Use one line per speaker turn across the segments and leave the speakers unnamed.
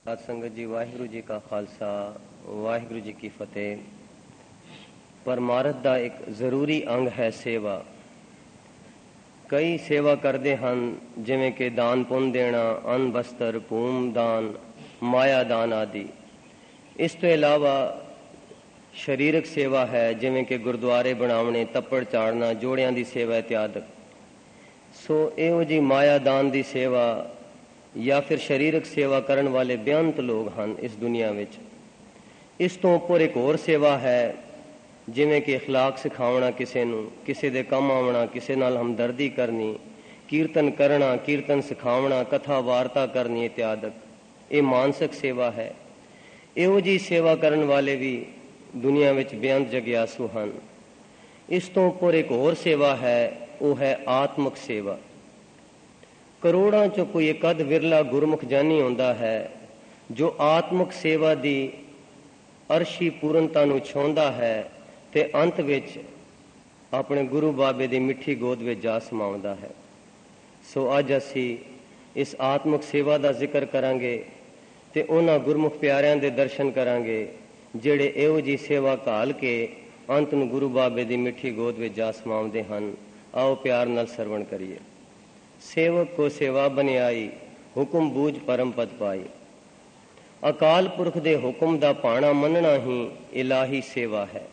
ਸਾਧ ਸੰਗਤ ਜੀ, ਵਾਹਿਗੁਰੂ ਜੀ ਕਾ ਖਾਲਸਾ, ਵਾਹਿਗੁਰੂ ਜੀ ਕੀ ਫਤਿਹ। ਪਰਮਾਰਥ ਦਾ ਇੱਕ ਜ਼ਰੂਰੀ ਅੰਗ ਹੈ ਸੇਵਾ। ਕਈ ਸੇਵਾ ਕਰਦੇ ਹਨ, ਜਿਵੇਂ ਕਿ ਦਾਨ ਪੁੰਨ ਦੇਣਾ, ਅੰਨ ਬਸਤਰ, ਭੂਮ ਦਾਨ, ਮਾਇਆ ਦਾਨ ਆਦਿ। ਇਸ ਤੋਂ ਇਲਾਵਾ ਸਰੀਰਕ ਸੇਵਾ ਹੈ, ਜਿਵੇਂ ਕਿ ਗੁਰਦੁਆਰੇ ਬਣਾਉਣੇ, ਤੱਪੜ ਚਾੜਨਾ, ਜੋੜਿਆਂ ਦੀ ਸੇਵਾ ਇਤਿਆਦਿ। ਸੋ ਇਹੋ ਜਿਹੀ ਮਾਇਆ ਦਾਨ ਦੀ ਸੇਵਾ ਜਾਂ ਫਿਰ ਸਰੀਰਕ ਸੇਵਾ ਕਰਨ ਵਾਲੇ ਬੇਅੰਤ ਲੋਕ ਹਨ ਇਸ ਦੁਨੀਆ ਵਿੱਚ। ਇਸ ਤੋਂ ਉੱਪਰ ਇੱਕ ਹੋਰ ਸੇਵਾ ਹੈ, ਜਿਵੇਂ ਕਿ ਅਖਲਾਕ ਸਿਖਾਉਣਾ, ਕਿਸੇ ਨੂੰ ਕਿਸੇ ਦੇ ਕੰਮ ਆਉਣਾ, ਕਿਸੇ ਨਾਲ ਹਮਦਰਦੀ ਕਰਨੀ, ਕੀਰਤਨ ਕਰਨਾ, ਕੀਰਤਨ ਸਿਖਾਉਣਾ, ਕਥਾ ਵਾਰਤਾ ਕਰਨੀ ਇਤਿਆਦਿ। ਇਹ ਮਾਨਸਿਕ ਸੇਵਾ ਹੈ। ਇਹੋ ਜਿਹੀ ਸੇਵਾ ਕਰਨ ਵਾਲੇ ਵੀ ਦੁਨੀਆ ਵਿੱਚ ਬੇਅੰਤ ਜਗਿਆਸੂ ਹਨ। ਇਸ ਤੋਂ ਉੱਪਰ ਇੱਕ ਹੋਰ ਸੇਵਾ ਹੈ, ਉਹ ਹੈ ਆਤਮਿਕ ਸੇਵਾ। ਕਰੋੜਾਂ 'ਚੋਂ ਕੋਈ ਇੱਕ ਅੱਧ ਵਿਰਲਾ ਗੁਰਮੁਖ ਜਾਨੀ ਹੁੰਦਾ ਹੈ ਜੋ ਆਤਮਿਕ ਸੇਵਾ ਦੀ ਅਰਸ਼ੀ ਪੂਰਨਤਾ ਨੂੰ ਛਾਹੁੰਦਾ ਹੈ ਤੇ ਅੰਤ ਵਿੱਚ ਆਪਣੇ ਗੁਰੂ ਬਾਬੇ ਦੀ ਮਿੱਠੀ ਗੋਦ ਵਿੱਚ ਜਾ ਸਮਾਉਂਦਾ ਹੈ। ਸੋ ਅੱਜ ਅਸੀਂ ਇਸ ਆਤਮਿਕ ਸੇਵਾ ਦਾ ਜ਼ਿਕਰ ਕਰਾਂਗੇ ਤੇ ਉਹਨਾਂ ਗੁਰਮੁਖ ਪਿਆਰਿਆਂ ਦੇ ਦਰਸ਼ਨ ਕਰਾਂਗੇ ਜਿਹੜੇ ਇਹੋ ਜਿਹੀ ਸੇਵਾ ਘਾਲ ਕੇ ਅੰਤ ਨੂੰ ਗੁਰੂ ਬਾਬੇ ਦੀ ਮਿੱਠੀ ਗੋਦ ਵਿੱਚ ਜਾ ਸਮਾਉਂਦੇ ਹਨ। ਆਓ ਪਿਆਰ ਨਾਲ ਸਰਵਣ ਕਰੀਏ। ਸੇਵਕ ਕੋ ਸੇਵਾ ਬਨਿਆਈ, ਹੁਕਮ ਬੂਝ ਪਰਮ ਪਦ ਪਾਈ। ਅਕਾਲ ਪੁਰਖ ਦੇ ਹੁਕਮ ਦਾ ਪਾਣਾ ਮੰਨਣਾ ਹੀ ਇਲਾਹੀ ਸੇਵਾ ਹੈ।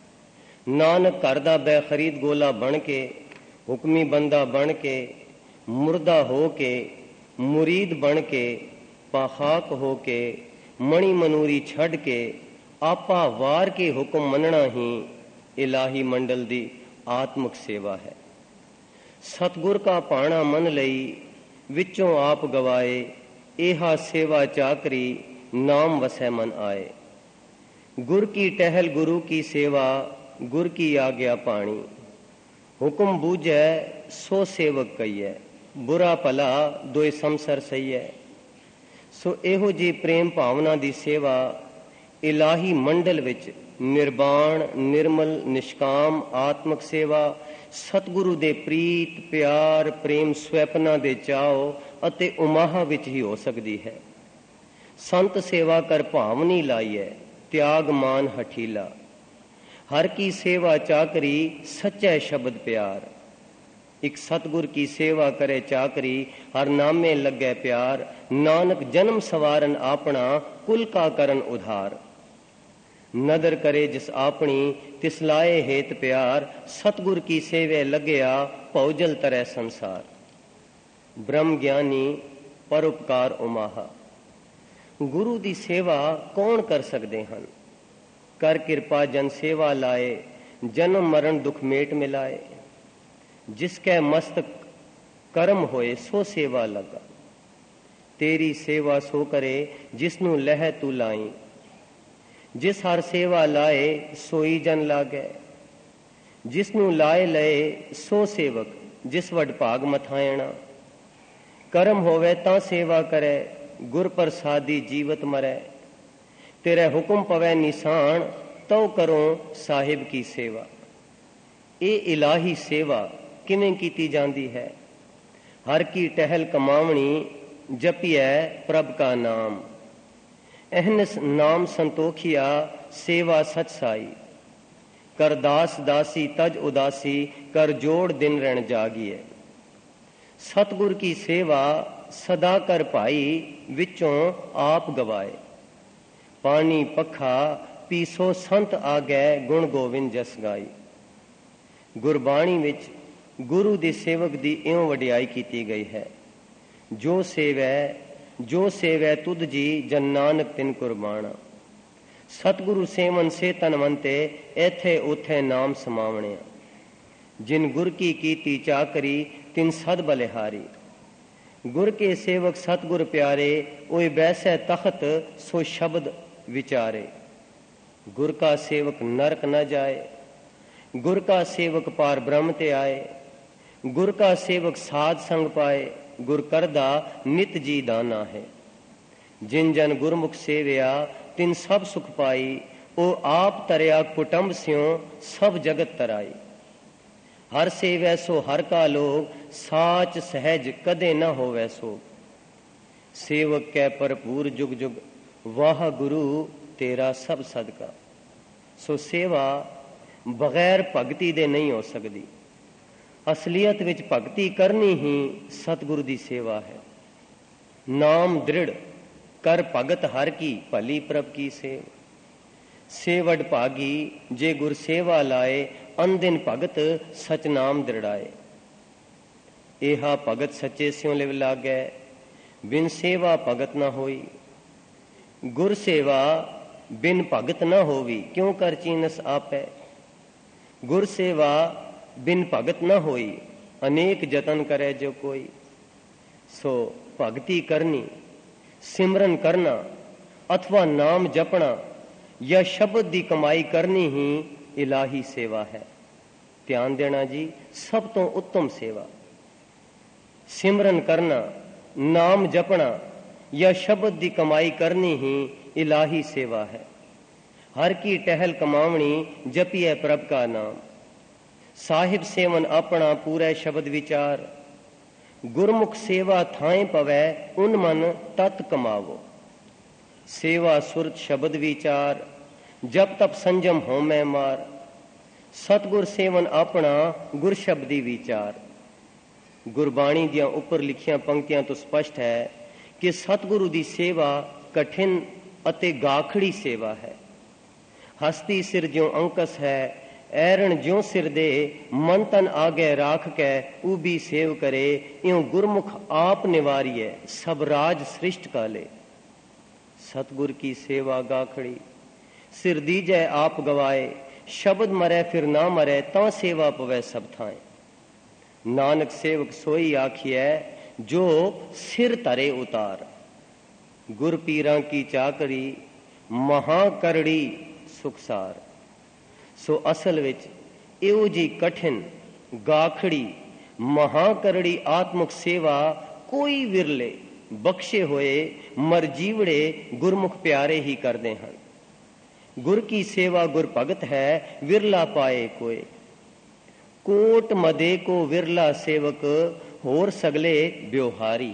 ਨਾਨਕ ਘਰ ਦਾ ਬੈ ਖਰੀਦ ਗੋਲਾ ਬਣ ਕੇ, ਹੁਕਮੀ ਬੰਦਾ ਬਣ ਕੇ, ਮੁਰਦਾ ਹੋ ਕੇ, ਮੁਰੀਦ ਬਣ ਕੇ, ਪਾਖਾਕ ਹੋ ਕੇ, ਮਣੀ ਮਨੂਰੀ ਛੱਡ ਕੇ, ਆਪਾ ਵਾਰ ਕੇ ਹੁਕਮ ਮੰਨਣਾ ਹੀ ਇਲਾਹੀ ਮੰਡਲ ਦੀ ਆਤਮਿਕ ਸੇਵਾ ਹੈ। ਸਤਿਗੁਰ ਕਾ ਪਾਣਾ ਮੰਨ ਲਈ, ਵਿੱਚੋਂ ਆਪ ਗਵਾਏ, ਇਹਾ ਸੇਵਾ ਚਾਕਰੀ, ਨਾਮ ਵਸੈ ਮਨ ਆਏ। ਗੁਰ ਕੀ ਟਹਿਲ ਗੁਰੂ ਕੀ ਸੇਵਾ, ਗੁਰ ਕੀ ਆਗਿਆ ਪਾਣੀ। ਹੁਕਮ ਬੂਝੈ ਸੋ ਸੇਵਕ ਕਈਐ, ਬੁਰਾ ਭਲਾ ਦੋਇ ਸੰਸਰ ਸਈਐ। ਸੋ ਇਹੋ ਜਿਹੀ ਪ੍ਰੇਮ ਭਾਵਨਾ ਦੀ ਸੇਵਾ ਇਲਾਹੀ ਮੰਡਲ ਵਿੱਚ ਨਿਰਵਾਣ, ਨਿਰਮਲ, ਨਿਸ਼ਕਾਮ ਆਤਮਿਕ ਸੇਵਾ, ਸਤਿਗੁਰੂ ਦੇ ਪ੍ਰੀਤ, ਪਿਆਰ, ਪ੍ਰੇਮ, ਸਵੈਪਨਾ ਦੇ ਚਾਓ ਅਤੇ ਉਮਾਹ ਵਿੱਚ ਹੀ ਹੋ ਸਕਦੀ ਹੈ। ਸੰਤ ਸੇਵਾ ਕਰ ਭਾਵਨੀ ਲਾਈਐ, ਤਿਆਗ ਮਾਨ ਹਠੀਲਾ। ਹਰ ਕੀ ਸੇਵਾ ਚਾਕਰੀ, ਸੱਚੈ ਸ਼ਬਦ ਪਿਆਰ। ਇੱਕ ਸਤਿਗੁਰ ਕੀ ਸੇਵਾ ਕਰੇ ਚਾਕਰੀ, ਹਰ ਨਾਮੇ ਲੱਗੈ ਪਿਆਰ। ਨਾਨਕ ਜਨਮ ਸਵਾਰਨ ਆਪਣਾ, ਕੁਲ ਕਾ ਕਰਨ ਉਧਾਰ। ਨਦਰ ਕਰੇ ਜਿਸ ਆਪਣੀ, ਤਿਸ ਲਾਏ ਹੇਤ ਪਿਆਰ। ਸਤਿਗੁਰ ਕੀ ਸੇਵੇ ਲੱਗਿਆ, ਭਉਜਲ ਤਰੈ ਸੰਸਾਰ। ਬ੍ਰਹਮ ਗਿਆਨੀ ਪਰਉਪਕਾਰ ਉਮਾਹਾ। ਗੁਰੂ ਦੀ ਸੇਵਾ ਕੌਣ ਕਰ ਸਕਦੇ ਹਨ? ਕਰ ਕਿਰਪਾ ਜਨ ਸੇਵਾ ਲਾਏ, ਜਨਮ ਮਰਨ ਦੁਖ ਮੇਟ ਮਿਲਾਏ। ਜਿਸ ਕੈ ਮਸਤਕ ਕਰਮ ਹੋਏ, ਸੋ ਸੇਵਾ ਲਗਾ। ਤੇਰੀ ਸੇਵਾ ਸੋ ਕਰੇ, ਜਿਸ ਨੂੰ ਲਹਿ ਤੂੰ ਲਾਈ। ਜਿਸ ਹਰ ਸੇਵਾ ਲਾਏ, ਸੋਈ ਜਨ ਲਾਗੈ। ਜਿਸ ਨੂੰ ਲਾਏ ਲਏ, ਸੋ ਸੇਵਕ, ਜਿਸ ਵਡ ਭਾਗ ਮਥਾਇਣਾ। ਕਰਮ ਹੋਵੇ ਤਾਂ ਸੇਵਾ ਕਰੈ, ਗੁਰ ਪ੍ਰਸਾਦੀ ਜੀਵਤ ਮਰੈ। ਤੇਰੇ ਹੁਕਮ ਪਵੈ ਨਿਸ਼ਾਨ, ਤਉ ਕਰੋ ਸਾਹਿਬ ਕੀ ਸੇਵਾ। ਇਹ ਇਲਾਹੀ ਸੇਵਾ ਕਿਵੇਂ ਕੀਤੀ ਜਾਂਦੀ ਹੈ? ਹਰ ਕੀ ਟਹਿਲ ਕਮਾਵਣੀ, ਜਪੀਐ ਪ੍ਰਭ ਕਾ ਨਾਮ। ਅਹਨਸ ਨਾਮ ਸੰਤੋਖਿਆ, ਸੇਵਾ ਸਚ ਸਾਈ। ਕਰ ਦਾਸ ਦਾਸੀ ਤਜ ਉਦਾਸੀ, ਕਰ ਜੋੜ ਦਿਨ ਰਹਿਣ ਜਾਗੀਏ। ਸਤਿਗੁਰ ਕੀ ਸੇਵਾ ਸਦਾ ਕਰ ਭਾਈ, ਵਿੱਚੋਂ ਆਪ ਗਵਾਏ। ਪਾਣੀ ਪੱਖਾ ਪੀਸੋ ਸੰਤ ਆਗੈ, ਗੁਣ ਗੋਵਿੰਦ ਜਸ ਗਾਈ। ਗੁਰਬਾਣੀ ਵਿੱਚ ਗੁਰੂ ਦੇ ਸੇਵਕ ਦੀ ਇਉਂ ਵਡਿਆਈ ਕੀਤੀ ਗਈ ਹੈ। ਜੋ ਸੇਵੈ ਤੁਧ ਜੀ, ਜਨ ਨਾਨਕ ਤਿਨ ਕੁਰਬਾਨਾ। ਸਤਿਗੁਰੂ ਸੇਵਨ ਸੇ ਤਨਵੰਤੇ, ਇੱਥੇ ਉਥੇ ਨਾਮ ਸਮਾਵਣਿਆ। ਜਿਨ ਗੁਰ ਕੀ ਕੀਤੀ ਚਾਕਰੀ, ਤਿਨ ਸਦ ਬਲਿਹਾਰੀ। ਗੁਰ ਕੇ ਸੇਵਕ ਸਤਿਗੁਰ ਪਿਆਰੇ, ਓਏ ਬੈਸੈ ਤਖਤ, ਸੋ ਸ਼ਬਦ ਵਿਚਾਰੇ। ਗੁਰ ਕਾ ਸੇਵਕ ਨਰਕ ਨ ਜਾਏ, ਗੁਰ ਕਾ ਸੇਵਕ ਪਾਰ ਬ੍ਰਹਮ ਤੇ ਆਏ। ਗੁਰ ਕਾ ਸੇਵਕ ਸਾਧ ਸੰਗ ਪਾਏ, ਗੁਰ ਕਰਦਾ ਨਿਤ ਜੀ ਦਾਨਾ ਹੈ। ਜਿਨ ਜਨ ਗੁਰਮੁਖ ਸੇਵਿਆ, ਤਿਨ ਸਭ ਸੁਖ ਪਾਈ। ਉਹ ਆਪ ਤਰਿਆ ਕੁਟੰਬ ਸਿਉ, ਸਭ ਜਗਤ ਤਰਾਈ। ਹਰ ਸੇਵੈ ਸੋ ਹਰ ਕਾ ਲੋਗ, ਸਾਚ ਸਹਿਜ ਕਦੇ ਨ ਹੋਵੈ ਸੋ। सेवक कै भरपूर जुग जुग, वाह गुरु तेरा सब सदका। सो सेवा बगैर भगती दे नहीं हो सकती। असलीयत विच भगती करनी ही सतगुरु की सेवा है। नाम दृढ़ कर भगत हर की, भली प्रभ की सेव। सेवड भागी जे गुर सेवा लाए, अनदिन भगत सच नाम दृढ़ाए। एहा भगत सच्चे स्यों लिव लागै, बिन सेवा भगत न होई। गुर सेवा बिन भगत न होवी, क्यों कर चीनस आपै। गुर सेवा बिन भगत न होई, अनेक जतन करे जो कोई। सो भगती करनी, सिमरन करना अथवा नाम जपना या शब्द की कमाई करनी ही इलाही सेवा है। ध्यान देना जी, सब तो उत्तम सेवा सिमरन करना, नाम जपना या शब्द की कमाई करनी ही इलाही सेवा है। हर की टहल कमावनी, जपिए प्रभ का नाम। साहिब सेवन अपना पूरे शब्द विचार, गुरमुख सेवा थाएं पवै, उन मन तत् कमावो। सेवा सुरत शब्द विचार, जब तब संजम हो मैं मार। सतगुर सेवन अपना, गुर शब्दी विचार। गुरबाणी दियां उपर लिखियां पंक्तियां तो स्पष्ट है कि सतगुरु की सेवा कठिन अते गाखड़ी सेवा है। हस्ती सिर ज्यों अंकस है, ऐरण ज्यों सिर दे। मन तन आगे राख कै ऊबी सेव करे, इयों गुरमुख आप निवारिय, सब राज सृष्ट का ले। सतगुर की सेवा गाखड़ी, सिर दीजै आप गवाए। शब्द मरै फिर ना मरै, तां सेवा पवै सब थाएं। नानक सेवक सोई आखिए, जो सिर तरे उतार। गुर पीरां की चाकरी, महा करड़ी सुखसार। सो असल विच इहो जी कठिन गाखड़ी महाकरड़ी आत्मक सेवा कोई विरले बख्शे होए मरजीवड़े गुरमुख प्यारे ही करते हैं। गुर की सेवा गुर भगत है, विरला पाए कोय। कोट मदे को विरला सेवक, होर सगले ब्योहारी।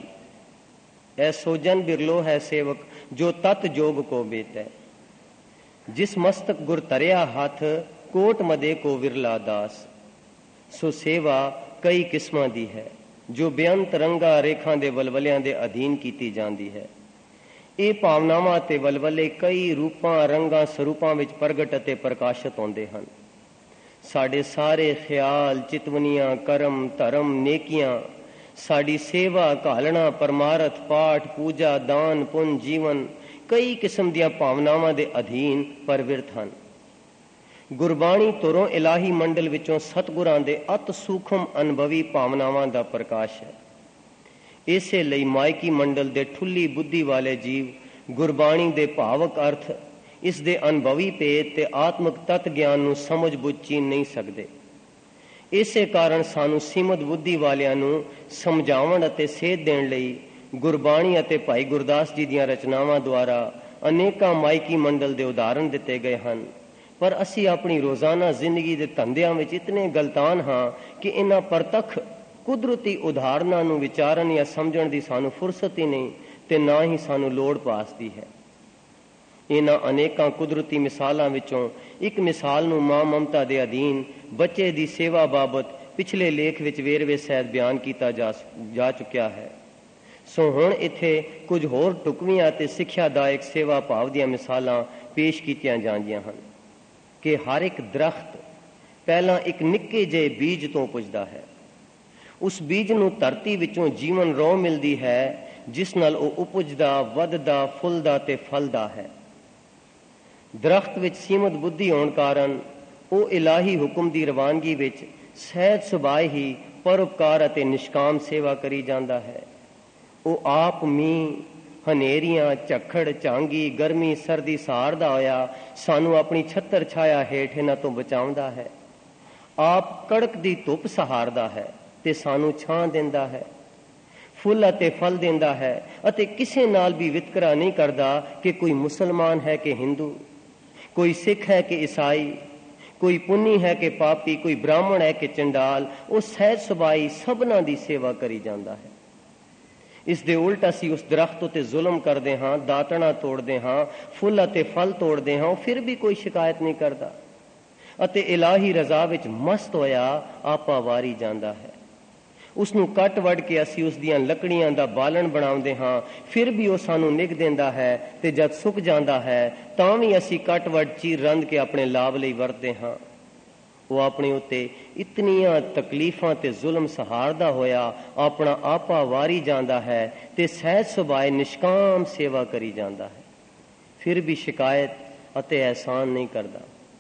ऐसो जन बिरलो है सेवक, जो तत् जोग को बेतै। जिस मस्तक गुर तरिया हाथ, कोट मदे को विरला दास। सो सेवा कई किस्मां दी है, जो बेअंत रंगा रेखां दे वलवलियां दे अधीन कीती जांदी है। ਇਹ ਭਾਵਨਾਵਾਂ ਤੇ ਵਲਵਲੇ ਕਈ ਰੂਪਾਂ ਰੰਗਾਂ ਸਰੂਪਾਂ ਵਿੱਚ ਪ੍ਰਗਟ ਅਤੇ ਪ੍ਰਕਾਸ਼ਿਤ ਹੁੰਦੇ ਹਨ। ਸਾਡੇ ਸਾਰੇ ਖਿਆਲ, ਚਿਤਵਨੀਆਂ, ਕਰਮ, ਧਰਮ, ਨੇਕੀਆਂ, ਸਾਡੀ ਸੇਵਾ, ਘਾਲਣਾ, ਪਰਮਾਰਥ, ਪਾਠ, ਪੂਜਾ, ਦਾਨ, ਪੁੰਨ, ਜੀਵਨ ਕਈ ਕਿਸਮ ਦੀਆਂ ਭਾਵਨਾਵਾਂ ਦੇ ਅਧੀਨ ਪਰਵਿਰਤ ਹਨ। ਗੁਰਬਾਣੀ ਤੁਰੋਂ ਇਲਾਹੀ ਮੰਡਲ ਵਿੱਚੋਂ ਸਤਿਗੁਰਾਂ ਦੇ ਅਤ ਸੂਖਮ ਅਨੁਭਵੀ ਭਾਵਨਾਵਾਂ ਦਾ ਪ੍ਰਕਾਸ਼ ਹੈ। ਇਸੇ ਲਈ ਮਾਇਕੀ ਮੰਡਲ ਦੇ ਠੁੱਲੀ ਬੁੱਧੀ ਵਾਲੇ ਜੀਵ ਗੁਰਬਾਣੀ ਦੇ ਭਾਵਕ ਅਰਥ, ਇਸ ਦੇ ਅਨੁਭਵੀ ਭੇਦ ਤੇ ਆਤਮਿਕ ਤਤ ਗਿਆਨ ਨੂੰ ਸਮਝ ਬੁੱਝ ਚੀਨ ਨਹੀਂ ਸਕਦੇ। ਇਸੇ ਕਾਰਨ ਸਾਨੂੰ ਸੀਮਤ ਬੁੱਧੀ ਵਾਲਿਆਂ ਨੂੰ ਸਮਝਾਉਣ ਅਤੇ ਸੇਧ ਦੇਣ ਲਈ ਗੁਰਬਾਣੀ ਅਤੇ ਭਾਈ ਗੁਰਦਾਸ ਜੀ ਦੀਆਂ ਰਚਨਾਵਾਂ ਦੁਆਰਾ ਅਨੇਕਾਂ ਮਾਇਕੀ ਮੰਡਲ ਦੇ ਉਦਾਹਰਣ ਦਿੱਤੇ ਗਏ ਹਨ। ਪਰ ਅਸੀਂ ਆਪਣੀ ਰੋਜ਼ਾਨਾ ਜ਼ਿੰਦਗੀ ਦੇ ਧੰਦਿਆਂ ਵਿੱਚ ਇਤਨੇ ਗਲਤਾਨ ਹਾਂ ਕਿ ਇਹਨਾਂ ਪ੍ਰਤੱਖ ਕੁਦਰਤੀ ਉਦਾਹਰਨਾਂ ਨੂੰ ਵਿਚਾਰਨ ਜਾਂ ਸਮਝਣ ਦੀ ਸਾਨੂੰ ਫੁਰਸਤ ਹੀ ਨਹੀਂ ਤੇ ਨਾ ਹੀ ਸਾਨੂੰ ਲੋੜ ਪਾਸਦੀ ਹੈ। ਇਹਨਾਂ ਅਨੇਕਾਂ ਕੁਦਰਤੀ ਮਿਸਾਲਾਂ ਵਿੱਚੋਂ ਇੱਕ ਮਿਸਾਲ ਨੂੰ ਮਾਂ ਮਮਤਾ ਦੇ ਅਧੀਨ ਬੱਚੇ ਦੀ ਸੇਵਾ ਬਾਬਤ ਪਿਛਲੇ ਲੇਖ ਵਿੱਚ ਵੇਰਵੇ ਸਹਿਤ ਬਿਆਨ ਕੀਤਾ ਜਾ ਚੁੱਕਿਆ ਹੈ। ਸੋ ਹੁਣ ਇੱਥੇ ਕੁਝ ਹੋਰ ਢੁਕਵੀਆਂ ਅਤੇ ਸਿੱਖਿਆਦਾਇਕ ਸੇਵਾ ਭਾਵ ਦੀਆਂ ਮਿਸਾਲਾਂ ਪੇਸ਼ ਕੀਤੀਆਂ ਜਾਂਦੀਆਂ ਹਨ ਕਿ ਹਰ ਇੱਕ ਦਰਖਤ ਪਹਿਲਾਂ ਇੱਕ ਨਿੱਕੇ ਜਿਹੇ ਬੀਜ ਤੋਂ ਪੁੱਜਦਾ ਹੈ। ਉਸ ਬੀਜ ਨੂੰ ਧਰਤੀ ਵਿੱਚੋਂ ਜੀਵਨ ਰੋਹ ਮਿਲਦੀ ਹੈ, ਜਿਸ ਨਾਲ ਉਹ ਉਪਜਦਾ, ਵੱਧਦਾ, ਫੁੱਲਦਾ ਤੇ ਫਲਦਾ ਹੈ। ਦਰਖਤ ਵਿੱਚ ਸੀਮਤ ਬੁੱਧੀ ਹੋਣ ਕਾਰਨ ਉਹ ਇਲਾਹੀ ਹੁਕਮ ਦੀ ਰਵਾਨਗੀ ਵਿੱਚ ਸਹਿਜ ਸੁਭਾਅ ਹੀ ਪਰਉਪਕਾਰ ਅਤੇ ਨਿਸ਼ਕਾਮ ਸੇਵਾ ਕਰੀ ਜਾਂਦਾ ਹੈ। ਉਹ ਆਪ ਮੀਂਹ, ਹਨੇਰੀਆਂ, ਝੱਖੜ, ਝਾਂਗੀ, ਗਰਮੀ, ਸਰਦੀ ਸਹਾਰਦਾ ਹੋਇਆ ਸਾਨੂੰ ਆਪਣੀ ਛੱਤਰ ਛਾਇਆ ਹੇਠ ਇਹਨਾਂ ਤੋਂ ਬਚਾਉਂਦਾ ਹੈ। ਆਪ ਕੜਕਦੀ ਧੁੱਪ ਸਹਾਰਦਾ ਹੈ ਤੇ ਸਾਨੂੰ ਛਾਂ ਦਿੰਦਾ ਹੈ। ਫੁੱਲ ਅਤੇ ਫਲ ਦਿੰਦਾ ਹੈ ਅਤੇ ਕਿਸੇ ਨਾਲ ਵੀ ਵਿਤਕਰਾ ਨਹੀਂ ਕਰਦਾ ਕਿ ਕੋਈ ਮੁਸਲਮਾਨ ਹੈ ਕਿ ਹਿੰਦੂ, ਕੋਈ ਸਿੱਖ ਹੈ ਕਿ ਈਸਾਈ, ਕੋਈ ਪੁੰਨੀ ਹੈ ਕਿ ਪਾਪੀ, ਕੋਈ ਬ੍ਰਾਹਮਣ ਹੈ ਕਿ ਚੰਡਾਲ। ਉਹ ਸਹਿਜ ਸੁਭਾਈ ਸਭਨਾਂ ਦੀ ਸੇਵਾ ਕਰੀ ਜਾਂਦਾ ਹੈ। ਇਸ ਦੇ ਉਲਟ ਅਸੀਂ ਉਸ ਦਰਖਤ ਉੱਤੇ ਜ਼ੁਲਮ ਕਰਦੇ ਹਾਂ, ਦਾਤਣਾ ਤੋੜਦੇ ਹਾਂ, ਫੁੱਲ ਅਤੇ ਫਲ ਤੋੜਦੇ ਹਾਂ, ਉਹ ਫਿਰ ਵੀ ਕੋਈ ਸ਼ਿਕਾਇਤ ਨਹੀਂ ਕਰਦਾ ਅਤੇ ਇਲਾਹੀ ਰਜ਼ਾ ਵਿੱਚ ਮਸਤ ਹੋਇਆ ਆਪਾ ਵਾਰੀ ਜਾਂਦਾ ਹੈ। ਉਸ ਨੂੰ ਕੱਟ ਵੱਢ ਕੇ ਅਸੀਂ ਉਸ ਦੀਆਂ ਲੱਕੜੀਆਂ ਦਾ ਬਾਲਣ ਬਣਾਉਂਦੇ ਹਾਂ, ਫਿਰ ਵੀ ਉਹ ਸਾਨੂੰ ਨਿੱਘ ਦਿੰਦਾ ਹੈ ਤੇ ਜਦ ਸੁੱਕ ਜਾਂਦਾ ਹੈ ਤਾਂ ਵੀ ਅਸੀਂ ਕੱਟ ਵੱਢ ਚੀਰ ਰੰਧ ਕੇ ਆਪਣੇ ਲਾਭ ਲਈ ਵਰਤਦੇ ਹਾਂ। ਉਹ ਆਪਣੇ ਉੱਤੇ ਇਤਨੀਆਂ ਤਕਲੀਫਾਂ ਤੇ ਜ਼ੁਲਮ ਸਹਾਰਦਾ ਹੋਇਆ ਆਪਣਾ ਆਪਾ ਵਾਰੀ ਜਾਂਦਾ ਹੈ ਤੇ ਸਹਿਜ ਸੁਭਾਏ ਨਿਸ਼ਕਾਮ ਸੇਵਾ ਕਰੀ ਜਾਂਦਾ ਹੈ, ਫਿਰ ਵੀ ਸ਼ਿਕਾਇਤ ਅਤੇ ਅਹਿਸਾਨ ਨਹੀਂ ਕਰਦਾ।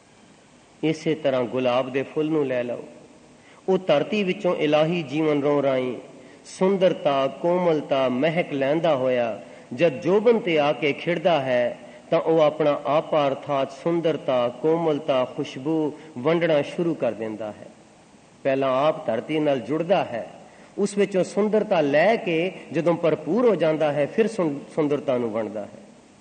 ਇਸੇ ਤਰ੍ਹਾਂ ਗੁਲਾਬ ਦੇ ਫੁੱਲ ਨੂੰ ਲੈ ਲਓ। ਉਹ ਧਰਤੀ ਵਿੱਚੋਂ ਇਲਾਹੀ ਜੀਵਨ ਰੋਂ ਰਾਈ ਸੁੰਦਰਤਾ, ਕੋਮਲਤਾ, ਮਹਿਕ ਲੈਂਦਾ ਹੋਇਆ ਜਦ ਜੋਬਨ ਤੇ ਆ ਕੇ ਖਿੜਦਾ ਹੈ ਤਾਂ ਉਹ ਆਪਣਾ ਆਪਾ ਅਰਥਾਤ ਸੁੰਦਰਤਾ, ਕੋਮਲਤਾ, ਖੁਸ਼ਬੂ ਵੰਡਣਾ ਸ਼ੁਰੂ ਕਰ ਦਿੰਦਾ ਹੈ। ਪਹਿਲਾਂ ਆਪ ਧਰਤੀ ਨਾਲ ਜੁੜਦਾ ਹੈ, ਉਸ ਵਿੱਚੋਂ ਸੁੰਦਰਤਾ ਲੈ ਕੇ ਜਦੋਂ ਭਰਪੂਰ ਹੋ ਜਾਂਦਾ ਹੈ ਫਿਰ ਸੁੰਦਰਤਾ ਨੂੰ ਵੰਡਦਾ ਹੈ,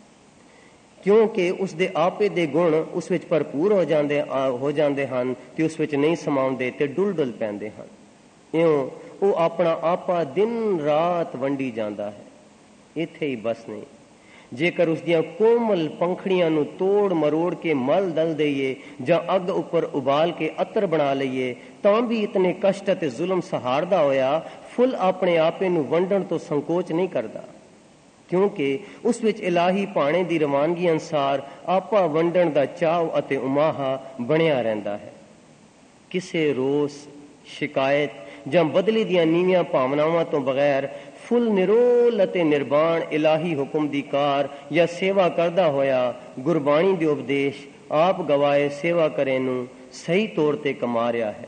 ਕਿਉਂਕਿ ਉਸ ਦੇ ਆਪੇ ਦੇ ਗੁਣ ਉਸ ਵਿੱਚ ਭਰਪੂਰ ਹੋ ਜਾਂਦੇ ਹਨ ਤੇ ਉਸ ਵਿੱਚ ਨਹੀਂ ਸਮਾਉਂਦੇ ਤੇ ਡੁੱਲ ਪੈਂਦੇ ਹਨ। ਇਉਂ ਉਹ ਆਪਣਾ ਆਪਾ ਦਿਨ ਰਾਤ ਵੰਡੀ ਜਾਂਦਾ ਹੈ। ਇੱਥੇ ਹੀ ਬਸ ਨਹੀਂ, ਜੇਕਰ ਉਸ ਦੀਆਂ ਕੋਮਲ ਪੰਖੜੀਆਂ ਨੂੰ ਤੋੜ ਮਰੋੜ ਕੇ ਮਲ ਦਲ ਦਈਏ ਜਾਂ ਅੱਗ ਉੱਪਰ ਉਬਾਲ ਕੇ ਅਤਰ ਬਣਾ ਲਈਏ ਤਾਂ ਵੀ ਇਤਨੇ ਕਸ਼ਟ ਅਤੇ ਜ਼ੁਲਮ ਸਹਾਰਦਾ ਹੋਇਆ ਫੁੱਲ ਆਪਣੇ ਆਪੇ ਨੂੰ ਵੰਡਣ ਤੋਂ ਸੰਕੋਚ ਨਹੀਂ ਕਰਦਾ, ਕਿਉਂਕਿ ਉਸ ਵਿੱਚ ਇਲਾਹੀ ਭਾਣੇ ਦੀ ਰਵਾਨਗੀ ਅਨੁਸਾਰ ਆਪਾ ਵੰਡਣ ਦਾ ਚਾਅ ਅਤੇ ਉਮਾਹਾ ਬਣਿਆ ਰਹਿੰਦਾ ਹੈ। ਕਿਸੇ ਰੋਸ, ਸ਼ਿਕਾਇਤ ਜਾਂ ਬਦਲੀ ਦੀਆਂ ਨੀਵੀਆਂ ਭਾਵਨਾਵਾਂ ਤੋਂ ਬਗੈਰ ਫੁੱਲ ਨਿਰੋਲ ਅਤੇ ਨਿਰਵਾਣ ਇਲਾਹੀ ਹੁਕਮ ਦੀ ਕਾਰ ਜਾਂ ਸੇਵਾ ਕਰਦਾ ਹੋਇਆ ਗੁਰਬਾਣੀ ਦੇ ਉਪਦੇਸ਼ ਆਪ ਗਵਾਏ ਸੇਵਾ ਕਰੇ ਨੂੰ ਸਹੀ ਤੌਰ ਤੇ ਕਮਾ ਰਿਹਾ ਹੈ।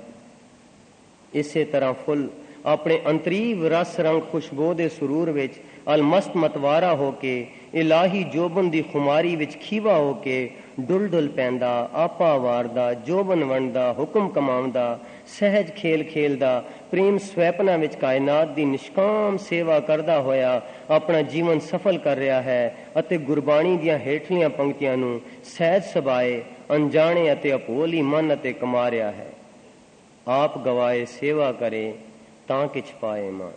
ਇਸੇ ਤਰ੍ਹਾਂ ਫੁੱਲ ਆਪਣੇ ਅੰਤਰੀਵ ਰਸ ਰੰਗ ਖੁਸ਼ਬੂ ਦੇ ਸਰੂਰ ਵਿੱਚ ਅਲਮਸਤ ਮਤਵਾਰਾ ਹੋ ਕੇ ਇਲਾਹੀ ਜੋਬਨ ਦੀ ਖੁਮਾਰੀ ਵਿੱਚ ਖੀਵਾ ਹੋ ਕੇ ਡੁੱਲ ਪੈਂਦਾ, ਆਪਾ ਵਾਰਦਾ, ਜੋਬਨ ਵੰਡਦਾ, ਹੁਕਮ ਕਮਾਉਂਦਾ, ਸਹਿਜ ਖੇਲ ਖੇਲਦਾ, ਪ੍ਰੇਮ ਸਵੈਪਨਾ ਵਿੱਚ ਕਾਇਨਾਤ ਦੀ ਨਿਸ਼ਕਾਮ ਸੇਵਾ ਕਰਦਾ ਹੋਇਆ ਆਪਣਾ ਜੀਵਨ ਸਫਲ ਕਰ ਰਿਹਾ ਹੈ ਅਤੇ ਗੁਰਬਾਣੀ ਦੀਆਂ ਹੇਠਲੀਆਂ ਪੰਕਤੀਆਂ ਨੂੰ ਸਹਿਜ ਸੁਭਾਏ ਅਣਜਾਣੇ ਅਤੇ ਅਭੋਲੀ ਮਨ ਅਤੇ ਕਮਾ ਰਿਹਾ ਹੈ। ਆਪ ਗਵਾਏ ਸੇਵਾ ਕਰੇ ਤਾਂ ਕਿਛ ਪਾਏ ਮਾਨ,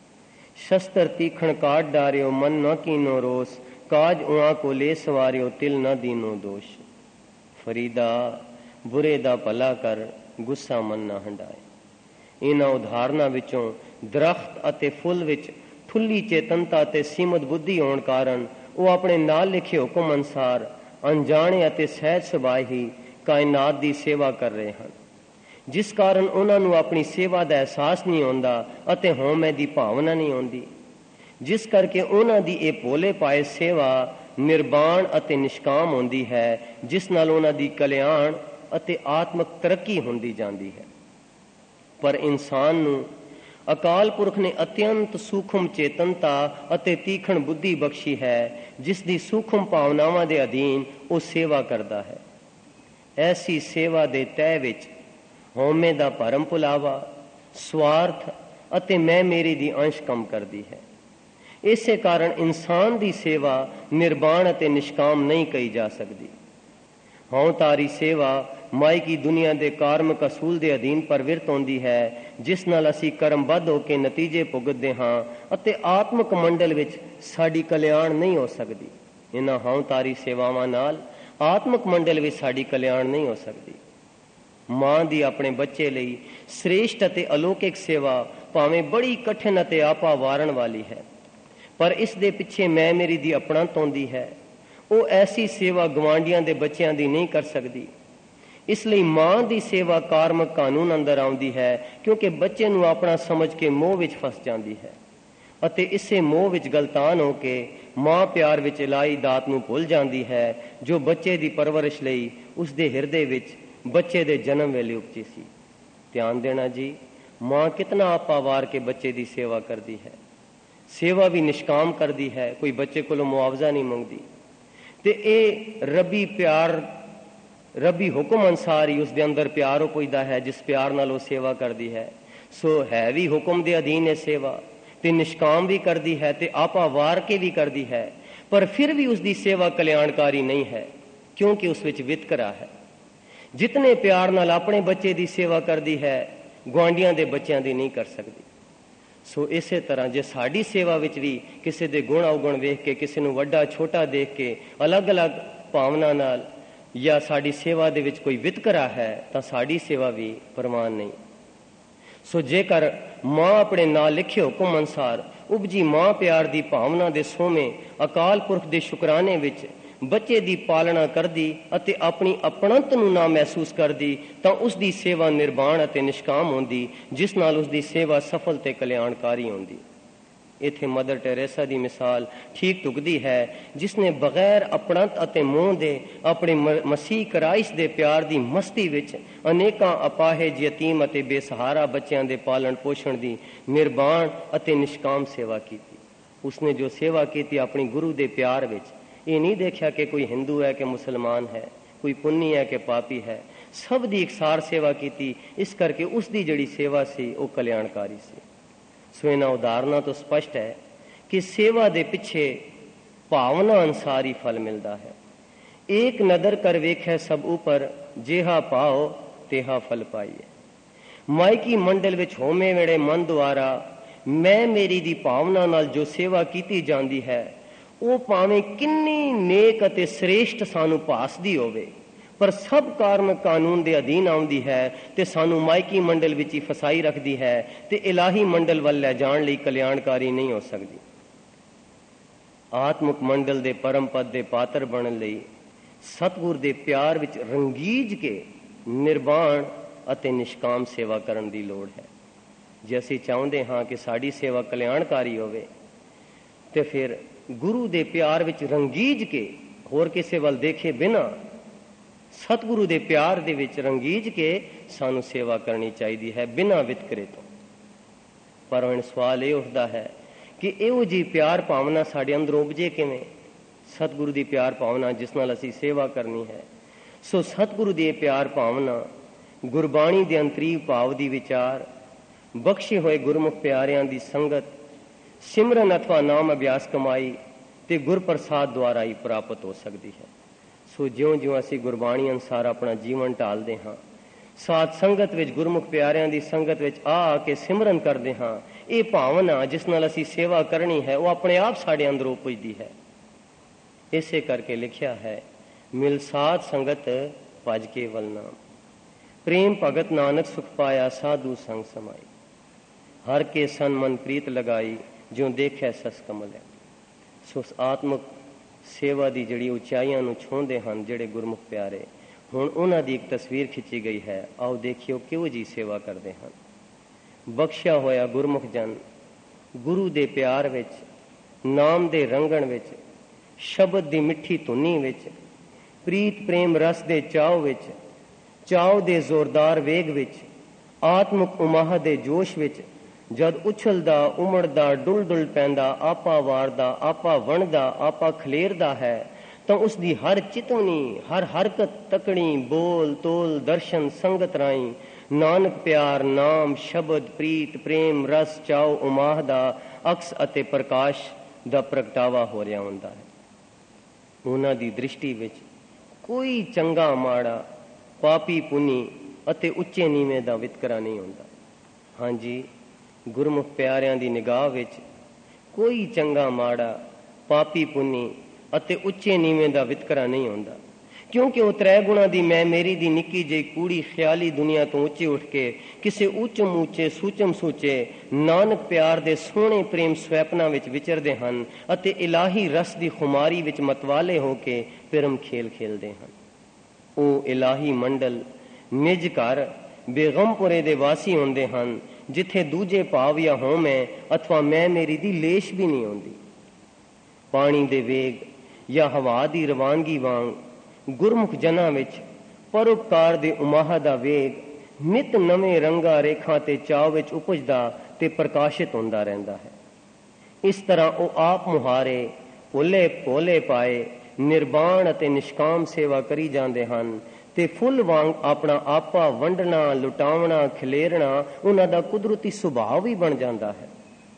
ਸ਼ਸਤਰ ਤੀਖਣ ਕਾਟ ਡਾਰਿਓ ਮਨ न कीनो रोस, काज उआ को ले सवारियो तिल न दीनो दोष। फरीदा बुरे ਦਾ ਭਲਾ ਕਰ, ਗੁੱਸਾ ਮਨ ਨਾ ਹੰਡਾਏ। ਇਹਨਾਂ ਉਦਾਹਰਨਾਂ ਵਿੱਚੋਂ ਦਰਖਤ ਅਤੇ ਫੁੱਲ ਵਿੱਚ ਠੁੱਲੀ ਚੇਤਨਤਾ ਤੇ ਸੀਮਤ ਬੁੱਧੀ ਹੋਣ ਕਾਰਨ ਉਹ ਆਪਣੇ ਨਾਲ ਲਿਖੇ ਹੁਕਮ ਅਨੁਸਾਰ ਅਣਜਾਣੇ ਅਤੇ ਸਹਿਜ ਸੁਭਾਅ ਹੀ ਕਾਇਨਾਤ ਦੀ ਸੇਵਾ ਕਰ ਰਹੇ ਹਨ, ਜਿਸ ਕਾਰਨ ਉਹਨਾਂ ਨੂੰ ਆਪਣੀ ਸੇਵਾ ਦਾ ਅਹਿਸਾਸ ਨਹੀਂ ਹੁੰਦਾ ਅਤੇ ਹਉਮੈ ਦੀ ਭਾਵਨਾ ਨਹੀਂ ਆਉਂਦੀ, ਜਿਸ ਕਰਕੇ ਉਹਨਾਂ ਦੀ ਇਹ ਭੋਲੇ ਪਾਏ ਸੇਵਾ ਨਿਰਵਾਣ ਅਤੇ ਨਿਸ਼ਕਾਮ ਹੁੰਦੀ ਹੈ, ਜਿਸ ਨਾਲ ਉਹਨਾਂ ਦੀ ਕਲਿਆਣ ਅਤੇ ਆਤਮਿਕ ਤਰੱਕੀ ਹੁੰਦੀ ਜਾਂਦੀ ਹੈ। ਪਰ ਇਨਸਾਨ ਨੂੰ ਅਕਾਲ ਪੁਰਖ ਨੇ ਅਤਿਅੰਤ ਸੂਖਮ ਚੇਤਨਤਾ ਅਤੇ ਤੀਖਣ ਬੁੱਧੀ ਬਖਸ਼ੀ ਹੈ, ਜਿਸ ਦੀ ਸੂਖਮ ਭਾਵਨਾਵਾਂ ਦੇ ਅਧੀਨ ਉਹ ਸੇਵਾ ਕਰਦਾ ਹੈ। ਐਸੀ ਸੇਵਾ ਦੇ ਤਹਿ ਵਿੱਚ ਹਉਮੈ ਦਾ ਭਰਮ ਭੁਲਾਵਾ, ਸਵਾਰਥ ਅਤੇ ਮੈਂ ਮੇਰੀ ਦੀ ਅੰਸ਼ ਕੰਮ ਕਰਦੀ ਹੈ। ਇਸੇ ਕਾਰਨ ਇਨਸਾਨ ਦੀ ਸੇਵਾ ਨਿਰਵਾਣ ਅਤੇ ਨਿਸ਼ਕਾਮ ਨਹੀਂ ਕਹੀ ਜਾ ਸਕਦੀ। ਹਉਤਾਰੀ ਸੇਵਾ ਮਾਇਕੀ ਦੁਨੀਆ ਦੇ ਕਾਰਮਿਕ ਅਸੂਲ ਦੇ ਅਧੀਨ ਪ੍ਰਵਿਰਤ ਹੁੰਦੀ ਹੈ, ਜਿਸ ਨਾਲ ਅਸੀਂ ਕਰਮਬੱਧ ਹੋ ਕੇ ਨਤੀਜੇ ਭੁਗਤਦੇ ਹਾਂ ਅਤੇ ਆਤਮਿਕ ਮੰਡਲ ਵਿੱਚ ਸਾਡੀ ਕਲਿਆਣ ਨਹੀਂ ਹੋ ਸਕਦੀ। ਇਹਨਾਂ ਹਉਤਾਰੀ ਸੇਵਾਵਾਂ ਨਾਲ ਆਤਮਿਕ ਮੰਡਲ ਵਿੱਚ ਸਾਡੀ ਕਲਿਆਣ ਨਹੀਂ ਹੋ ਸਕਦੀ। ਮਾਂ ਦੀ ਆਪਣੇ ਬੱਚੇ ਲਈ ਸ੍ਰੇਸ਼ਟ ਅਤੇ ਅਲੌਕਿਕ ਸੇਵਾ ਭਾਵੇਂ ਬੜੀ ਕਠਿਨ ਅਤੇ ਆਪਾ ਵਾਰਨ ਵਾਲੀ ਹੈ, ਪਰ ਇਸ ਦੇ ਪਿੱਛੇ ਮੈਂ ਮੇਰੀ ਦੀ ਅਪਣਤ ਆਉਂਦੀ ਹੈ। ਉਹ ਐਸੀ ਸੇਵਾ ਗਵਾਂਢੀਆਂ ਦੇ ਬੱਚਿਆਂ ਦੀ ਨਹੀਂ ਕਰ ਸਕਦੀ। ਇਸ ਲਈ ਮਾਂ ਦੀ ਸੇਵਾ ਕਾਰਮਿਕ ਕਾਨੂੰਨ ਅੰਦਰ ਆਉਂਦੀ ਹੈ, ਕਿਉਂਕਿ ਬੱਚੇ ਨੂੰ ਆਪਣਾ ਸਮਝ ਕੇ ਮੋਹ ਵਿੱਚ ਫਸ ਜਾਂਦੀ ਹੈ ਅਤੇ ਇਸੇ ਮੋਹ ਵਿੱਚ ਗਲਤਾਨ ਹੋ ਕੇ ਮਾਂ ਪਿਆਰ ਵਿੱਚ ਇਲਾਹੀ ਦਾਤ ਨੂੰ ਭੁੱਲ ਜਾਂਦੀ ਹੈ, ਜੋ ਬੱਚੇ ਦੀ ਪਰਵਰਿਸ਼ ਲਈ ਉਸ ਦੇ ਹਿਰਦੇ ਵਿੱਚ ਬੱਚੇ ਦੇ ਜਨਮ ਵੇਲੇ ਉਪਜੀ ਸੀ। ਧਿਆਨ ਦੇਣਾ ਜੀ, ਮਾਂ ਕਿਤਨਾ ਆਪਾ ਵਾਰ ਕੇ ਬੱਚੇ ਦੀ ਸੇਵਾ ਕਰਦੀ ਹੈ, ਸੇਵਾ ਵੀ ਨਿਸ਼ਕਾਮ ਕਰਦੀ ਹੈ, ਕੋਈ ਬੱਚੇ ਕੋਲੋਂ ਮੁਆਵਜ਼ਾ ਨਹੀਂ ਮੰਗਦੀ। ਤੇ ਇਹ ਰੱਬੀ ਪਿਆਰ, ਰੱਬੀ ਹੁਕਮ ਅਨਸਾਰ ਹੀ ਉਸ ਦੇ ਅੰਦਰ ਪਿਆਰ ਉਪਜਦਾ ਹੈ, ਜਿਸ ਪਿਆਰ ਨਾਲ ਉਹ ਸੇਵਾ ਕਰਦੀ ਹੈ। ਸੋ ਹੈ ਵੀ ਹੁਕਮ ਦੇ ਅਧੀਨ ਇਹ ਸੇਵਾ ਤੇ ਨਿਸ਼ਕਾਮ ਵੀ ਕਰਦੀ ਹੈ ਤੇ ਆਪਾ ਵਾਰ ਕੇ ਵੀ ਕਰਦੀ ਹੈ, ਪਰ ਫਿਰ ਵੀ ਉਸ ਦੀ ਸੇਵਾ ਕਲਿਆਣਕਾਰੀ ਨਹੀਂ ਹੈ, ਕਿਉਂਕਿ ਉਸ ਵਿੱਚ ਵਿਤਕਰਾ ਹੈ। ਜਿਤਨੇ ਪਿਆਰ ਨਾਲ ਆਪਣੇ ਬੱਚੇ ਦੀ ਸੇਵਾ ਕਰਦੀ ਹੈ, ਗੁਆਂਢੀਆਂ ਦੇ ਬੱਚਿਆਂ ਦੀ ਨਹੀਂ ਕਰ ਸਕਦੀ। ਸੋ ਇਸੇ ਤਰ੍ਹਾਂ ਜੇ ਸਾਡੀ ਸੇਵਾ ਵਿੱਚ ਵੀ ਕਿਸੇ ਦੇ ਗੁਣ ਅਵਗੁਣ ਵੇਖ ਕੇ, ਕਿਸੇ ਨੂੰ ਵੱਡਾ ਛੋਟਾ ਦੇਖ ਕੇ ਅਲੱਗ-ਅਲੱਗ ਭਾਵਨਾ ਨਾਲ ਜਾਂ ਸਾਡੀ ਸੇਵਾ ਦੇ ਵਿੱਚ ਕੋਈ ਵਿਤਕਰਾ ਹੈ ਤਾਂ ਸਾਡੀ ਸੇਵਾ ਵੀ ਪ੍ਰਵਾਨ ਨਹੀਂ। ਸੋ ਜੇਕਰ ਮਾਂ ਆਪਣੇ ਨਾਲ ਲਿਖੇ ਹੁਕਮ ਅਨੁਸਾਰ ਉਪਜੀ ਮਾਂ ਪਿਆਰ ਦੀ ਭਾਵਨਾ ਦੇ ਸੋਮੇ ਅਕਾਲ ਪੁਰਖ ਦੇ ਸ਼ੁਕਰਾਨੇ ਵਿੱਚ ਬੱਚੇ ਦੀ ਪਾਲਣਾ ਕਰਦੀ ਅਤੇ ਆਪਣੀ ਆਪਣਤ ਨੂੰ ਨਾ ਮਹਿਸੂਸ ਕਰਦੀ ਤਾਂ ਉਸ ਦੀ ਸੇਵਾ ਨਿਰਵਾਣ ਅਤੇ ਨਿਸ਼ਕਾਮ ਹੁੰਦੀ, ਜਿਸ ਨਾਲ ਉਸ ਦੀ ਸੇਵਾ ਸਫਲ ਤੇ ਕਲਿਆਣਕਾਰੀ ਹੁੰਦੀ। ਇੱਥੇ ਮਦਰ ਟੈਰੇਸਾ ਦੀ ਮਿਸਾਲ ਠੀਕ ਢੁਕਦੀ ਹੈ, ਜਿਸ ਨੇ ਬਗੈਰ ਆਪਣਤ ਅਤੇ ਮੋਹ ਦੇ ਆਪਣੇ ਮਸੀਹ ਕਰਾਇਸ ਦੇ ਪਿਆਰ ਦੀ ਮਸਤੀ ਵਿੱਚ ਅਨੇਕਾਂ ਅਪਾਹਿਜ, ਯਤੀਮ ਅਤੇ ਬੇਸਹਾਰਾ ਬੱਚਿਆਂ ਦੇ ਪਾਲਣ ਪੋਸ਼ਣ ਦੀ ਨਿਰਵਾਣ ਅਤੇ ਨਿਸ਼ਕਾਮ ਸੇਵਾ ਕੀਤੀ। ਉਸਨੇ ਜੋ ਸੇਵਾ ਕੀਤੀ ਆਪਣੀ ਗੁਰੂ ਦੇ ਪਿਆਰ ਵਿੱਚ, ਇਹ ਨਹੀਂ ਦੇਖਿਆ ਕਿ ਕੋਈ ਹਿੰਦੂ ਹੈ ਕਿ ਮੁਸਲਮਾਨ ਹੈ, ਕੋਈ ਪੁੰਨੀ ਹੈ ਕਿ ਪਾਪੀ ਹੈ, ਸਭ ਦੀ ਇਕਸਾਰ ਸੇਵਾ ਕੀਤੀ। ਇਸ ਕਰਕੇ ਉਸ ਦੀ ਜਿਹੜੀ ਸੇਵਾ ਸੀ ਉਹ ਕਲਿਆਣਕਾਰੀ ਸੀ। ਸੋ ਇਹਨਾਂ ਉਦਾਹਰਨਾਂ ਤੋਂ ਸਪਸ਼ਟ ਹੈ ਕਿ ਸੇਵਾ ਦੇ ਪਿੱਛੇ ਭਾਵਨਾ ਅਨੁਸਾਰ ਹੀ ਫਲ ਮਿਲਦਾ ਹੈ। ਏਕ ਨਦਰ ਕਰ ਵੇਖੈ ਸਭ ਉਪਰ, ਜਿਹਾ ਪਾਓ ਤੇਹਾ ਫਲ ਪਾਈਏ। ਮਾਇਕੀ ਮੰਡਲ ਵਿੱਚ ਹੋਮੇ ਵੇਲੇ ਮਨ ਦੁਆਰਾ ਮੈਂ ਮੇਰੀ ਦੀ ਭਾਵਨਾ ਨਾਲ ਜੋ ਸੇਵਾ ਕੀਤੀ ਜਾਂਦੀ ਹੈ, ਉਹ ਭਾਵੇਂ ਕਿੰਨੀ ਨੇਕ ਅਤੇ ਸ੍ਰੇਸ਼ਟ ਸਾਨੂੰ ਭਾਸਦੀ ਹੋਵੇ, ਪਰ ਸਭ ਕਾਰਨ ਕਾਨੂੰਨ ਦੇ ਅਧੀਨ ਆਉਂਦੀ ਹੈ ਤੇ ਸਾਨੂੰ ਮਾਇਕੀ ਮੰਡਲ ਵਿੱਚ ਹੀ ਫਸਾਈ ਰੱਖਦੀ ਹੈ ਤੇ ਇਲਾਹੀ ਮੰਡਲ ਵੱਲ ਲੈ ਜਾਣ ਲਈ ਕਲਿਆਣਕਾਰੀ ਨਹੀਂ ਹੋ ਸਕਦੀ। ਆਤਮਿਕ ਮੰਡਲ ਦੇ ਪਰਮ ਪਦ ਦੇ ਪਾਤਰ ਬਣਨ ਲਈ ਸਤਿਗੁਰ ਦੇ ਪਿਆਰ ਵਿੱਚ ਰੰਗੀਜ ਕੇ ਨਿਰਵਾਣ ਅਤੇ ਨਿਸ਼ਕਾਮ ਸੇਵਾ ਕਰਨ ਦੀ ਲੋੜ ਹੈ। ਜੇ ਅਸੀਂ ਚਾਹੁੰਦੇ ਹਾਂ ਕਿ ਸਾਡੀ ਸੇਵਾ ਕਲਿਆਣਕਾਰੀ ਹੋਵੇ ਤੇ ਫਿਰ ਗੁਰੂ ਦੇ ਪਿਆਰ ਵਿੱਚ ਰੰਗੀਜ ਕੇ, ਹੋਰ ਕਿਸੇ ਵੱਲ ਦੇਖੇ ਬਿਨਾਂ ਸਤਿਗੁਰੂ ਦੇ ਪਿਆਰ ਦੇ ਵਿੱਚ ਰੰਗੀਜ ਕੇ ਸਾਨੂੰ ਸੇਵਾ ਕਰਨੀ ਚਾਹੀਦੀ ਹੈ, ਬਿਨਾਂ ਵਿਤਕਰੇ ਤੋਂ। ਪਰ ਹੁਣ ਸਵਾਲ ਇਹ ਉੱਠਦਾ ਹੈ ਕਿ ਇਹੋ ਜਿਹੀ ਪਿਆਰ ਭਾਵਨਾ ਸਾਡੇ ਅੰਦਰ ਉਪਜੇ ਕਿਵੇਂ? ਸਤਿਗੁਰੂ ਦੀ ਪਿਆਰ ਭਾਵਨਾ ਜਿਸ ਨਾਲ ਅਸੀਂ ਸੇਵਾ ਕਰਨੀ ਹੈ। ਸੋ ਸਤਿਗੁਰੂ ਦੀ ਇਹ ਪਿਆਰ ਭਾਵਨਾ ਗੁਰਬਾਣੀ ਦੇ ਅੰਤਰੀਵ ਭਾਵ ਦੀ ਵਿਚਾਰ, ਬਖਸ਼ੇ ਹੋਏ ਗੁਰਮੁਖ ਪਿਆਰਿਆਂ ਦੀ ਸੰਗਤ, ਸਿਮਰਨ ਅਥਵਾ ਨਾਮ ਅਭਿਆਸ ਕਮਾਈ ਤੇ ਗੁਰਪ੍ਰਸਾਦ ਦੁਆਰਾ ਹੀ ਪ੍ਰਾਪਤ ਹੋ ਸਕਦੀ ਹੈ। ਸੋ ਜਿਉਂ-ਜਿਉਂ ਅਸੀਂ ਗੁਰਬਾਣੀ ਅਨੁਸਾਰ ਆਪਣਾ ਜੀਵਨ ਢਾਲਦੇ ਹਾਂ, ਸਾਧ ਸੰਗਤ ਵਿੱਚ ਗੁਰਮੁਖ ਪਿਆਰਿਆਂ ਦੀ ਸੰਗਤ ਵਿੱਚ ਆ ਕੇ ਸਿਮਰਨ ਕਰਦੇ ਹਾਂ, ਇਹ ਭਾਵਨਾ ਜਿਸ ਨਾਲ ਅਸੀਂ ਸੇਵਾ ਕਰਨੀ ਹੈ ਉਹ ਆਪਣੇ ਆਪ ਸਾਡੇ ਅੰਦਰ ਉਪਜਦੀ ਹੈ। ਇਸੇ ਕਰਕੇ ਲਿਖਿਆ ਹੈ, ਮਿਲ ਸਾਧ ਸੰਗਤ ਭਜ ਕੇ ਵਲ ਨਾਮ, ਪ੍ਰੇਮ ਭਗਤ ਨਾਨਕ ਸੁਖ ਪਾਇਆ ਸਾਧੂ ਸੰਗ ਸਮਾਈ, ਹਰ ਕੇ ਸਨ ਮਨ ਪ੍ਰੀਤ ਲਗਾਈ, ਜਿਉਂ ਦੇਖਿਆ ਸਸ ਕਮਲ ਹੈ। ਸੋ ਆਤਮਿਕ ਸੇਵਾ ਦੀ ਜਿਹੜੀ ਉਚਾਈਆਂ ਨੂੰ ਛੂਹਦੇ ਹਨ ਜਿਹੜੇ ਗੁਰਮੁਖ ਪਿਆਰੇ, ਹੁਣ ਉਹਨਾਂ ਦੀ ਇੱਕ ਤਸਵੀਰ ਖਿੱਚੀ ਗਈ ਹੈ। ਆਓ ਦੇਖਿਓ ਕਿਹੋ ਜਿਹੀ ਸੇਵਾ ਕਰਦੇ ਹਨ। ਬਖਸ਼ਿਆ ਹੋਇਆ ਗੁਰਮੁਖ ਜਨ ਗੁਰੂ ਦੇ ਪਿਆਰ ਵਿੱਚ, ਨਾਮ ਦੇ ਰੰਗਣ ਵਿੱਚ, ਸ਼ਬਦ ਦੀ ਮਿੱਠੀ ਧੁਨੀ ਵਿੱਚ, ਪ੍ਰੀਤ ਪ੍ਰੇਮ ਰਸ ਦੇ ਚਾਅ ਵਿੱਚ, ਚਾਅ ਦੇ ਜ਼ੋਰਦਾਰ ਵੇਗ ਵਿੱਚ, ਆਤਮਿਕ ਉਮਾਹ ਦੇ ਜੋਸ਼ ਵਿੱਚ ਜਦ ਉਛਲਦਾ, ਉਮੜਦਾ, ਡੁੱਲ ਡੁੱਲ ਪੈਂਦਾ, ਆਪਾ ਵਾਰਦਾ, ਆਪਾ ਵਣਦਾ, ਆਪਾ ਖਲੇਰਦਾ ਹੈ, ਤਾਂ ਉਸ ਦੀ ਹਰ ਚਿਤਵਨੀ, ਹਰ ਹਰਕਤ, ਤਕਣੀ, ਬੋਲ ਤੋਲ, ਦਰਸ਼ਨ, ਸੰਗਤ ਰਾਹੀਂ ਨਾਨਕ ਪਿਆਰ, ਨਾਮ, ਸ਼ਬਦ, ਪ੍ਰੀਤ, ਪ੍ਰੇਮ, ਰਸ, ਚਾਉ, ਉਮਾਹ ਦਾ ਅਕਸ ਅਤੇ ਪ੍ਰਕਾਸ਼ ਦਾ ਪ੍ਰਗਟਾਵਾ ਹੋ ਰਿਹਾ ਹੁੰਦਾ ਹੈ। ਉਹਨਾਂ ਦੀ ਦ੍ਰਿਸ਼ਟੀ ਵਿੱਚ ਕੋਈ ਚੰਗਾ ਮਾੜਾ, ਪਾਪੀ ਪੁੰਨੀ ਅਤੇ ਉੱਚੇ ਨੀਵੇਂ ਦਾ ਵਿਤਕਰਾ ਨਹੀਂ ਹੁੰਦਾ। ਹਾਂਜੀ, ਗੁਰਮੁਖ ਪਿਆਰਿਆਂ ਦੀ ਨਿਗਾਹ ਵਿੱਚ ਕੋਈ ਚੰਗਾ ਮਾੜਾ, ਪਾਪੀ ਪੁੰਨੀ ਅਤੇ ਉੱਚੇ ਨੀਵੇਂ ਦਾ ਵਿਤਕਰਾ ਨਹੀਂ ਹੁੰਦਾ, ਕਿਉਂਕਿ ਉਹ ਤ੍ਰੈ ਗੁਣਾ ਦੀ ਮੈਂ ਮੇਰੀ ਦੀ ਨਿੱਕੀ ਜਿਹੀ ਕੂੜੀ ਖਿਆਲੀ ਦੁਨੀਆ ਤੋਂ ਉੱਚੇ ਉੱਠ ਕੇ ਕਿਸੇ ਉੱਚਮ ਉੱਚੇ ਸੂਚਮ ਸੂਚੇ ਨਾਨਕ ਪਿਆਰ ਦੇ ਸੋਹਣੇ ਪ੍ਰੇਮ ਸਵੈਪਨਾ ਵਿੱਚ ਵਿਚਰਦੇ ਹਨ ਅਤੇ ਇਲਾਹੀ ਰਸ ਦੀ ਖੁਮਾਰੀ ਵਿੱਚ ਮਤਵਾਲੇ ਹੋ ਕੇ ਪਿਰਮ ਖੇਲ ਖੇਲਦੇ ਹਨ। ਉਹ ਇਲਾਹੀ ਮੰਡਲ ਨਿਜ ਘਰ ਬੇਗਮਪੁਰੇ ਦੇ ਵਾਸੀ ਹੁੰਦੇ ਹਨ, ਜਿੱਥੇ ਦੂਜੇ ਭਾਵ ਜਾਂ ਹੋਮ ਹੈ ਅਥਵਾ ਮੈਂ ਮੇਰੀ ਦੀ ਲੇਸ਼ ਵੀ ਨਹੀਂ ਹੁੰਦੀ। ਪਾਣੀ ਦੇ ਵੇਗ ਜਾਂ ਹਵਾ ਦੀ ਰਵਾਨਗੀ ਵਾਂਗ ਗੁਰਮੁਖ ਜਨਾਂ ਵਿੱਚ ਪਰਉਪਕਾਰ ਦੇ ਉਮਾਹ ਦਾ ਵੇਗ ਨਿਤ ਨਵੇਂ ਰੰਗਾਂ ਰੇਖਾਂ ਤੇ ਚਾਅ ਵਿੱਚ ਉਪਜਦਾ ਤੇ ਪ੍ਰਕਾਸ਼ਿਤ ਹੁੰਦਾ ਰਹਿੰਦਾ ਹੈ। ਇਸ ਤਰ੍ਹਾਂ ਉਹ ਆਪ ਮੁਹਾਰੇ ਭੋਲੇ ਭੋਲੇ ਪਾਏ ਨਿਰਵਾਣ ਅਤੇ ਨਿਸ਼ਕਾਮ ਸੇਵਾ ਕਰੀ ਜਾਂਦੇ ਹਨ ਤੇ ਫੁੱਲ ਵਾਂਗ ਆਪਣਾ ਆਪਾ ਵੰਡਣਾ, ਲੁਟਾਵਣਾ, ਖਿਲੇਰਣਾ ਉਹਨਾਂ ਦਾ ਕੁਦਰਤੀ ਸੁਭਾਅ ਵੀ ਬਣ ਜਾਂਦਾ ਹੈ।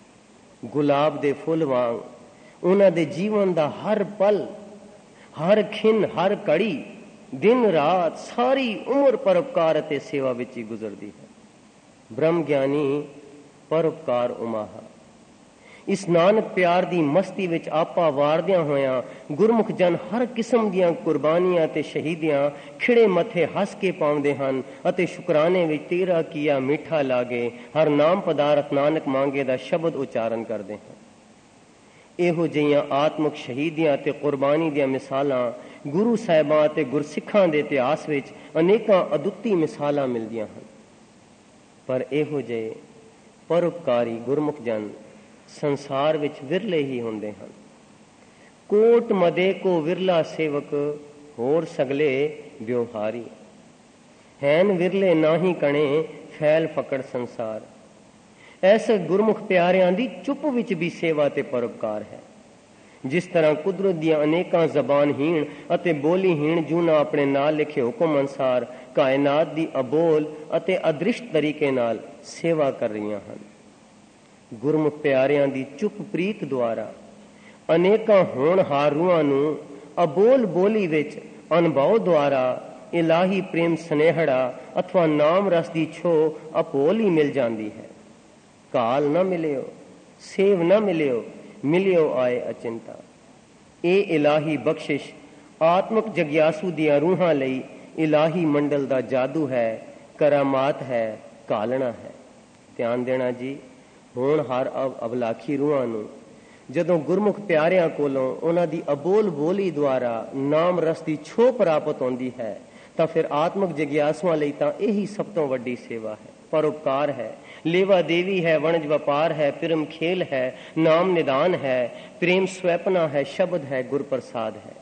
ਗੁਲਾਬ ਦੇ ਫੁੱਲ ਵਾਂਗ ਉਹਨਾਂ ਦੇ ਜੀਵਨ ਦਾ ਹਰ ਪਲ, ਹਰ ਖਿਨ, ਹਰ ਘੜੀ, ਦਿਨ ਰਾਤ, ਸਾਰੀ ਉਮਰ ਪਰਉਪਕਾਰ ਅਤੇ ਸੇਵਾ ਵਿੱਚ ਹੀ ਗੁਜ਼ਰਦੀ ਹੈ। ਬ੍ਰਹਮ ਗਿਆਨੀ ਪਰਉਪਕਾਰ ਉਮਾਹਾ। ਇਸ ਨਾਨਕ ਪਿਆਰ ਦੀ ਮਸਤੀ ਵਿੱਚ ਆਪਾ ਵਾਰਦਿਆਂ ਹੋਇਆਂ ਗੁਰਮੁਖ ਜਨ ਹਰ ਕਿਸਮ ਦੀਆਂ ਕੁਰਬਾਨੀਆਂ ਤੇ ਸ਼ਹੀਦੀਆਂ ਖਿੜੇ ਮੱਥੇ ਹੱਸ ਕੇ ਪਾਉਂਦੇ ਹਨ ਅਤੇ ਸ਼ੁਕਰਾਨੇ ਵਿੱਚ ਤੇਰਾ ਕੀਆ ਮਿੱਠਾ ਲਾਗੇ ਹਰ ਨਾਮ ਪਦਾਰਥ ਨਾਨਕ ਮੰਗੇ ਦਾ ਸ਼ਬਦ ਉਚਾਰਨ ਕਰਦੇ ਹਨ। ਇਹੋ ਜਿਹੀਆਂ ਆਤਮਿਕ ਸ਼ਹੀਦੀਆਂ ਤੇ ਕੁਰਬਾਨੀ ਦੀਆਂ ਮਿਸਾਲਾਂ ਗੁਰੂ ਸਾਹਿਬਾਂ ਅਤੇ ਗੁਰਸਿੱਖਾਂ ਦੇ ਇਤਿਹਾਸ ਵਿੱਚ ਅਨੇਕਾਂ ਅਦੁੱਤੀ ਮਿਸਾਲਾਂ ਮਿਲਦੀਆਂ ਹਨ। ਪਰ ਇਹੋ ਜਿਹੇ ਪਰਉਪਕਾਰੀ ਗੁਰਮੁਖ ਜਨ ਸੰਸਾਰ ਵਿੱਚ ਵਿਰਲੇ ਹੀ ਹੁੰਦੇ ਹਨ। ਕੋਟ ਮਦੇ ਕੋ ਵਿਰਲਾ ਸੇਵਕ ਹੋਰ ਸਗਲੇ ਵਿਵਹਾਰੀ ਹੈਨ ਵਿਰਲੇ ਨਾਹੀ ਕਣੇ ਫੈਲ ਫਕੜ ਸੰਸਾਰ। ਐਸੇ ਗੁਰਮੁਖ ਪਿਆਰਿਆਂ ਦੀ ਚੁੱਪ ਵਿੱਚ ਵੀ ਸੇਵਾ ਤੇ ਪਰਉਪਕਾਰ ਹੈ। ਜਿਸ ਤਰ੍ਹਾਂ ਕੁਦਰਤ ਦੀਆਂ ਅਨੇਕਾਂ ਜ਼ਬਾਨਹੀਣ ਅਤੇ ਬੋਲੀਹੀਣ ਜੂਨਾਂ ਆਪਣੇ ਨਾਲ ਲਿਖੇ ਹੁਕਮ ਅਨੁਸਾਰ ਕਾਇਨਾਤ ਦੀ ਅਬੋਲ ਅਤੇ ਅਦ੍ਰਿਸ਼ਟ ਤਰੀਕੇ ਨਾਲ ਸੇਵਾ ਕਰ ਰਹੀਆਂ ਹਨ। ਗੁਰਮੁਖ ਪਿਆਰਿਆਂ ਦੀ ਚੁੱਪ ਪ੍ਰੀਤ ਦੁਆਰਾ ਅਨੇਕਾਂ ਹੋਣਹਾਰ ਰੂਹਾਂ ਨੂੰ ਅਬੋਲ ਬੋਲੀ ਵਿੱਚ ਅਨੁਭਵ ਦੁਆਰਾ ਇਲਾਹੀ ਪ੍ਰੇਮ ਸਨੇਹੜਾ ਅਥਵਾ ਨਾਮ ਰਸ ਦੀ ਛੋ ਅਪੋਲ ਹੀ ਮਿਲ ਜਾਂਦੀ ਹੈ। ਕਾਲ ਨਾ ਮਿਲਿਓ, ਸੇਵ ਨਾ ਮਿਲਿਓ, ਮਿਲਿਓ ਆਏ ਅਚਿੰਤਾ। ਇਹ ਇਲਾਹੀ ਬਖਸ਼ਿਸ਼ ਆਤਮਿਕ ਜਗਿਆਸੂ ਦੀਆਂ ਰੂਹਾਂ ਲਈ ਇਲਾਹੀ ਮੰਡਲ ਦਾ ਜਾਦੂ ਹੈ, ਕਰਾਮਾਤ ਹੈ, ਕਾਲਣਾ ਹੈ। ਧਿਆਨ ਦੇਣਾ ਜੀ, ਹੁਣ ਹਰ ਅਵਲਾਖੀ ਰੂਹਾਂ ਨੂੰ ਜਦੋਂ ਗੁਰਮੁਖ ਪਿਆਰਿਆਂ ਕੋਲੋਂ ਉਹਨਾਂ ਦੀ ਅਬੋਲ ਬੋਲੀ ਦੁਆਰਾ ਨਾਮ ਰਸ ਦੀ ਛੋਹ ਪ੍ਰਾਪਤ ਹੁੰਦੀ ਹੈ ਤਾਂ ਫਿਰ ਆਤਮਿਕ ਜਗਿਆਸੂਆਂ ਲਈ ਤਾਂ ਇਹੀ ਸਭ ਤੋਂ ਵੱਡੀ ਸੇਵਾ ਹੈ, ਪਰਉਪਕਾਰ ਹੈ, ਲੇਵਾ ਦੇਵੀ ਹੈ, ਵਣਜ ਵਪਾਰ ਹੈ, ਪਿਰਮ ਖੇਲ ਹੈ, ਨਾਮ ਨਿਦਾਨ ਹੈ, ਪ੍ਰੇਮ ਸਵੈਪਨਾ ਹੈ, ਸ਼ਬਦ ਹੈ, ਗੁਰਪ੍ਰਸਾਦ ਹੈ।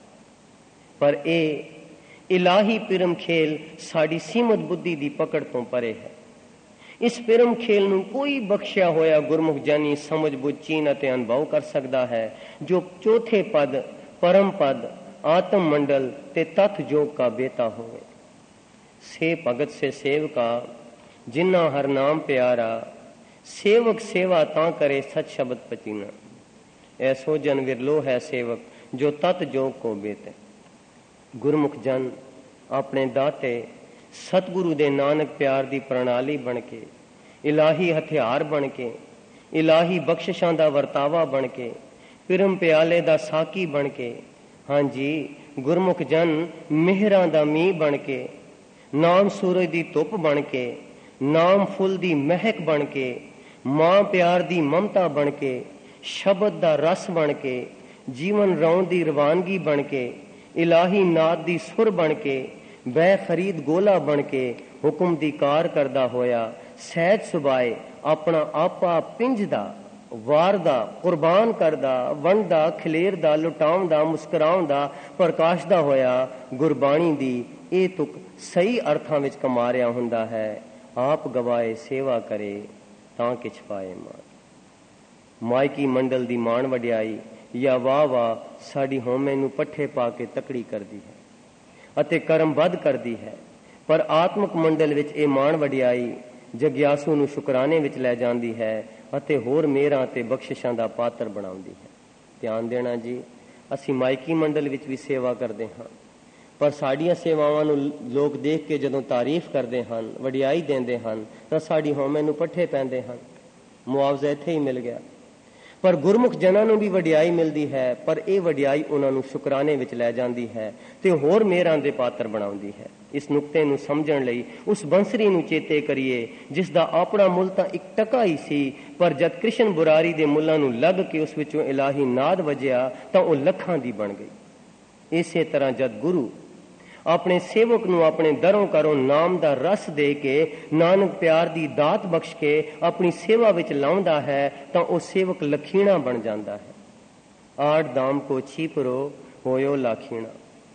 ਪਰ ਇਹ ਇਲਾਹੀ ਪਿਰਮ ਖੇਲ ਸਾਡੀ ਸੀਮਤ ਬੁੱਧੀ ਦੀ ਪਕੜ ਤੋਂ ਪਰੇ ਹੈ। ਇਸ ਪਿਰਮ ਖੇਲ ਨੂੰ ਕੋਈ ਬਖਸ਼ਿਆ ਹੋਇਆ ਗੁਰਮੁਖ ਜਾਨੀ ਸਮਝ ਬੁੱਝ ਚੀਨ ਅਤੇ ਅਨੁਭਵ ਕਰ ਸਕਦਾ ਹੈ, ਜੋ ਚੌਥੇ ਪਦ ਪਰਮ ਪਦ ਆਤਮ ਮੰਡਲ ਤੇ ਤਥ ਜੋਗ ਕਾ ਬੇਤਾ ਹੋਵੇ। ਸੇ ਭਗਤ ਸੇ ਸੇਵਕਾ ਜਿਨ੍ਹਾਂ ਹਰ ਨਾਮ ਪਿਆਰਾ ਸੇਵਕ ਸੇਵਾ ਤਾਂ ਕਰੇ ਸਚ ਸ਼ਬਦ ਪਚੀਨਾ। ਐਸੋ ਜਨ ਵਿਰਲੋ ਹੈ ਸੇਵਕ ਜੋ ਤਤ ਜੋਗ ਕੋ ਬੇਤੇ। ਗੁਰਮੁਖ ਜਨ ਆਪਣੇ ਦਾਤੇ ਸਤਿਗੁਰੂ ਦੇ ਨਾਨਕ ਪਿਆਰ ਦੀ ਪ੍ਰਣਾਲੀ ਬਣ ਕੇ, ਇਲਾਹੀ ਹਥਿਆਰ ਬਣ ਕੇ, ਇਲਾਹੀ ਬਖਸ਼ਿਸ਼ਾਂ ਦਾ ਵਰਤਾਵਾ ਬਣ ਕੇ, ਪਿਰਮ ਪਿਆਲੇ ਦਾ ਸਾਕੀ ਬਣ ਕੇ, ਹਾਂਜੀ ਗੁਰਮੁਖ ਜਨ ਮਿਹਰਾਂ ਦਾ ਮੀਂਹ ਬਣ ਕੇ, ਨਾਮ ਸੂਰਜ ਦੀ ਧੁੱਪ ਬਣ ਕੇ, ਨਾਮ ਫੁੱਲ ਦੀ ਮਹਿਕ ਬਣ ਕੇ, ਮਾਂ ਪਿਆਰ ਦੀ ਮਮਤਾ ਬਣ ਕੇ, ਸ਼ਬਦ ਦਾ ਰਸ ਬਣ ਕੇ, ਜੀਵਨ ਰਾਉਣ ਦੀ ਰਵਾਨਗੀ ਬਣ ਕੇ, ਇਲਾਹੀ ਨਾਦ ਦੀ ਸੁਰ ਬਣ ਕੇ, ਬੈ ਖਰੀਦ ਗੋਲਾ ਬਣ ਕੇ, ਹੁਕਮ ਦੀ ਕਾਰ ਕਰਦਾ ਹੋਇਆ ਸਹਿਜ ਸੁਭਾਏ ਆਪਣਾ ਆਪਾ ਪਿੰਜਦਾ, ਵਾਰਦਾ, ਕੁਰਬਾਨ ਕਰਦਾ, ਵੰਡਦਾ, ਖਲੇਰਦਾ, ਲੁਟਾਉਂਦਾ, ਮੁਸਕਰਾਉਂਦਾ, ਪ੍ਰਕਾਸ਼ਦਾ ਹੋਇਆ ਗੁਰਬਾਣੀ ਦੀ ਇਹ ਤੁਕ ਸਹੀ ਅਰਥਾਂ ਵਿੱਚ ਕਮਾ ਰਿਹਾ ਹੁੰਦਾ ਹੈ। ਆਪ ਗਵਾਏ ਸੇਵਾ ਕਰੇ ਤਾਂ ਕਿਛ ਪਾਏ ਮਾਨ। ਮਾਇਕੀ ਮੰਡਲ ਦੀ ਮਾਣ ਵਡਿਆਈ ਜਾਂ ਵਾਹ ਵਾਹ ਸਾਡੀ ਹਉਮੈ ਨੂੰ ਪੱਠੇ ਪਾ ਕੇ ਤਕੜੀ ਕਰਦੀ ਹੈ ਅਤੇ ਕਰਮਬੱਧ ਕਰਦੀ ਹੈ। ਪਰ ਆਤਮਿਕ ਮੰਡਲ ਵਿੱਚ ਇਹ ਮਾਣ ਵਡਿਆਈ ਜਗਿਆਸੂ ਨੂੰ ਸ਼ੁਕਰਾਨੇ ਵਿੱਚ ਲੈ ਜਾਂਦੀ ਹੈ ਅਤੇ ਹੋਰ ਮਿਹਰਾਂ ਤੇ ਬਖਸ਼ਿਸ਼ਾਂ ਦਾ ਪਾਤਰ ਬਣਾਉਂਦੀ ਹੈ। ਧਿਆਨ ਦੇਣਾ ਜੀ, ਅਸੀਂ ਮਾਇਕੀ ਮੰਡਲ ਵਿੱਚ ਵੀ ਸੇਵਾ ਕਰਦੇ ਹਾਂ, ਪਰ ਸਾਡੀਆਂ ਸੇਵਾਵਾਂ ਨੂੰ ਲੋਕ ਦੇਖ ਕੇ ਜਦੋਂ ਤਾਰੀਫ ਕਰਦੇ ਹਨ, ਵਡਿਆਈ ਦਿੰਦੇ ਹਨ ਤਾਂ ਸਾਡੀ ਹਉਮੈ ਨੂੰ ਪੱਠੇ ਪੈਂਦੇ ਹਨ। ਮੁਆਵਜ਼ਾ ਇੱਥੇ ਹੀ ਮਿਲ ਗਿਆ। ਪਰ ਗੁਰਮੁਖ ਜਨਾਂ ਨੂੰ ਵੀ ਵਡਿਆਈ ਮਿਲਦੀ ਹੈ, ਪਰ ਇਹ ਵਡਿਆਈ ਉਹਨਾਂ ਨੂੰ ਸ਼ੁਕਰਾਨੇ ਵਿੱਚ ਲੈ ਜਾਂਦੀ ਹੈ ਤੇ ਹੋਰ ਮਿਹਰਾਂ ਦੇ ਪਾਤਰ ਬਣਾਉਂਦੀ ਹੈ। ਇਸ ਨੁਕਤੇ ਨੂੰ ਸਮਝਣ ਲਈ ਉਸ ਬੰਸਰੀ ਨੂੰ ਚੇਤੇ ਕਰੀਏ ਜਿਸ ਦਾ ਆਪਣਾ ਮੁੱਲ ਤਾਂ 1 ਟਕਾ ਹੀ ਸੀ, ਪਰ ਜਦ ਕ੍ਰਿਸ਼ਨ ਬੁਰਾਰੀ ਦੇ ਮੁੱਲਾਂ ਨੂੰ ਲੱਗ ਕੇ ਉਸ ਵਿੱਚੋਂ ਇਲਾਹੀ ਨਾਦ ਵਜਿਆ ਤਾਂ ਉਹ ਲੱਖਾਂ ਦੀ ਬਣ ਗਈ। ਇਸੇ ਤਰ੍ਹਾਂ ਜਦ ਗੁਰੂ ਆਪਣੇ ਸੇਵਕ ਨੂੰ ਆਪਣੇ ਦਰੋਂ ਕਰੋਂ ਨਾਮ ਦਾ ਰਸ ਦੇ ਕੇ ਨਾਨਕ ਪਿਆਰ ਦੀ ਦਾਤ ਬਖਸ਼ ਕੇ ਆਪਣੀ ਸੇਵਾ ਵਿੱਚ ਲਾਉਂਦਾ ਹੈ ਤਾਂ ਉਹ ਸੇਵਕ ਲਖੀਣਾ ਬਣ ਜਾਂਦਾ ਹੈ। ਆਠ ਦਾਮ ਕੋ ਛੀਪਰੋ ਹੋਇਓ ਲਾਖੀਣਾ।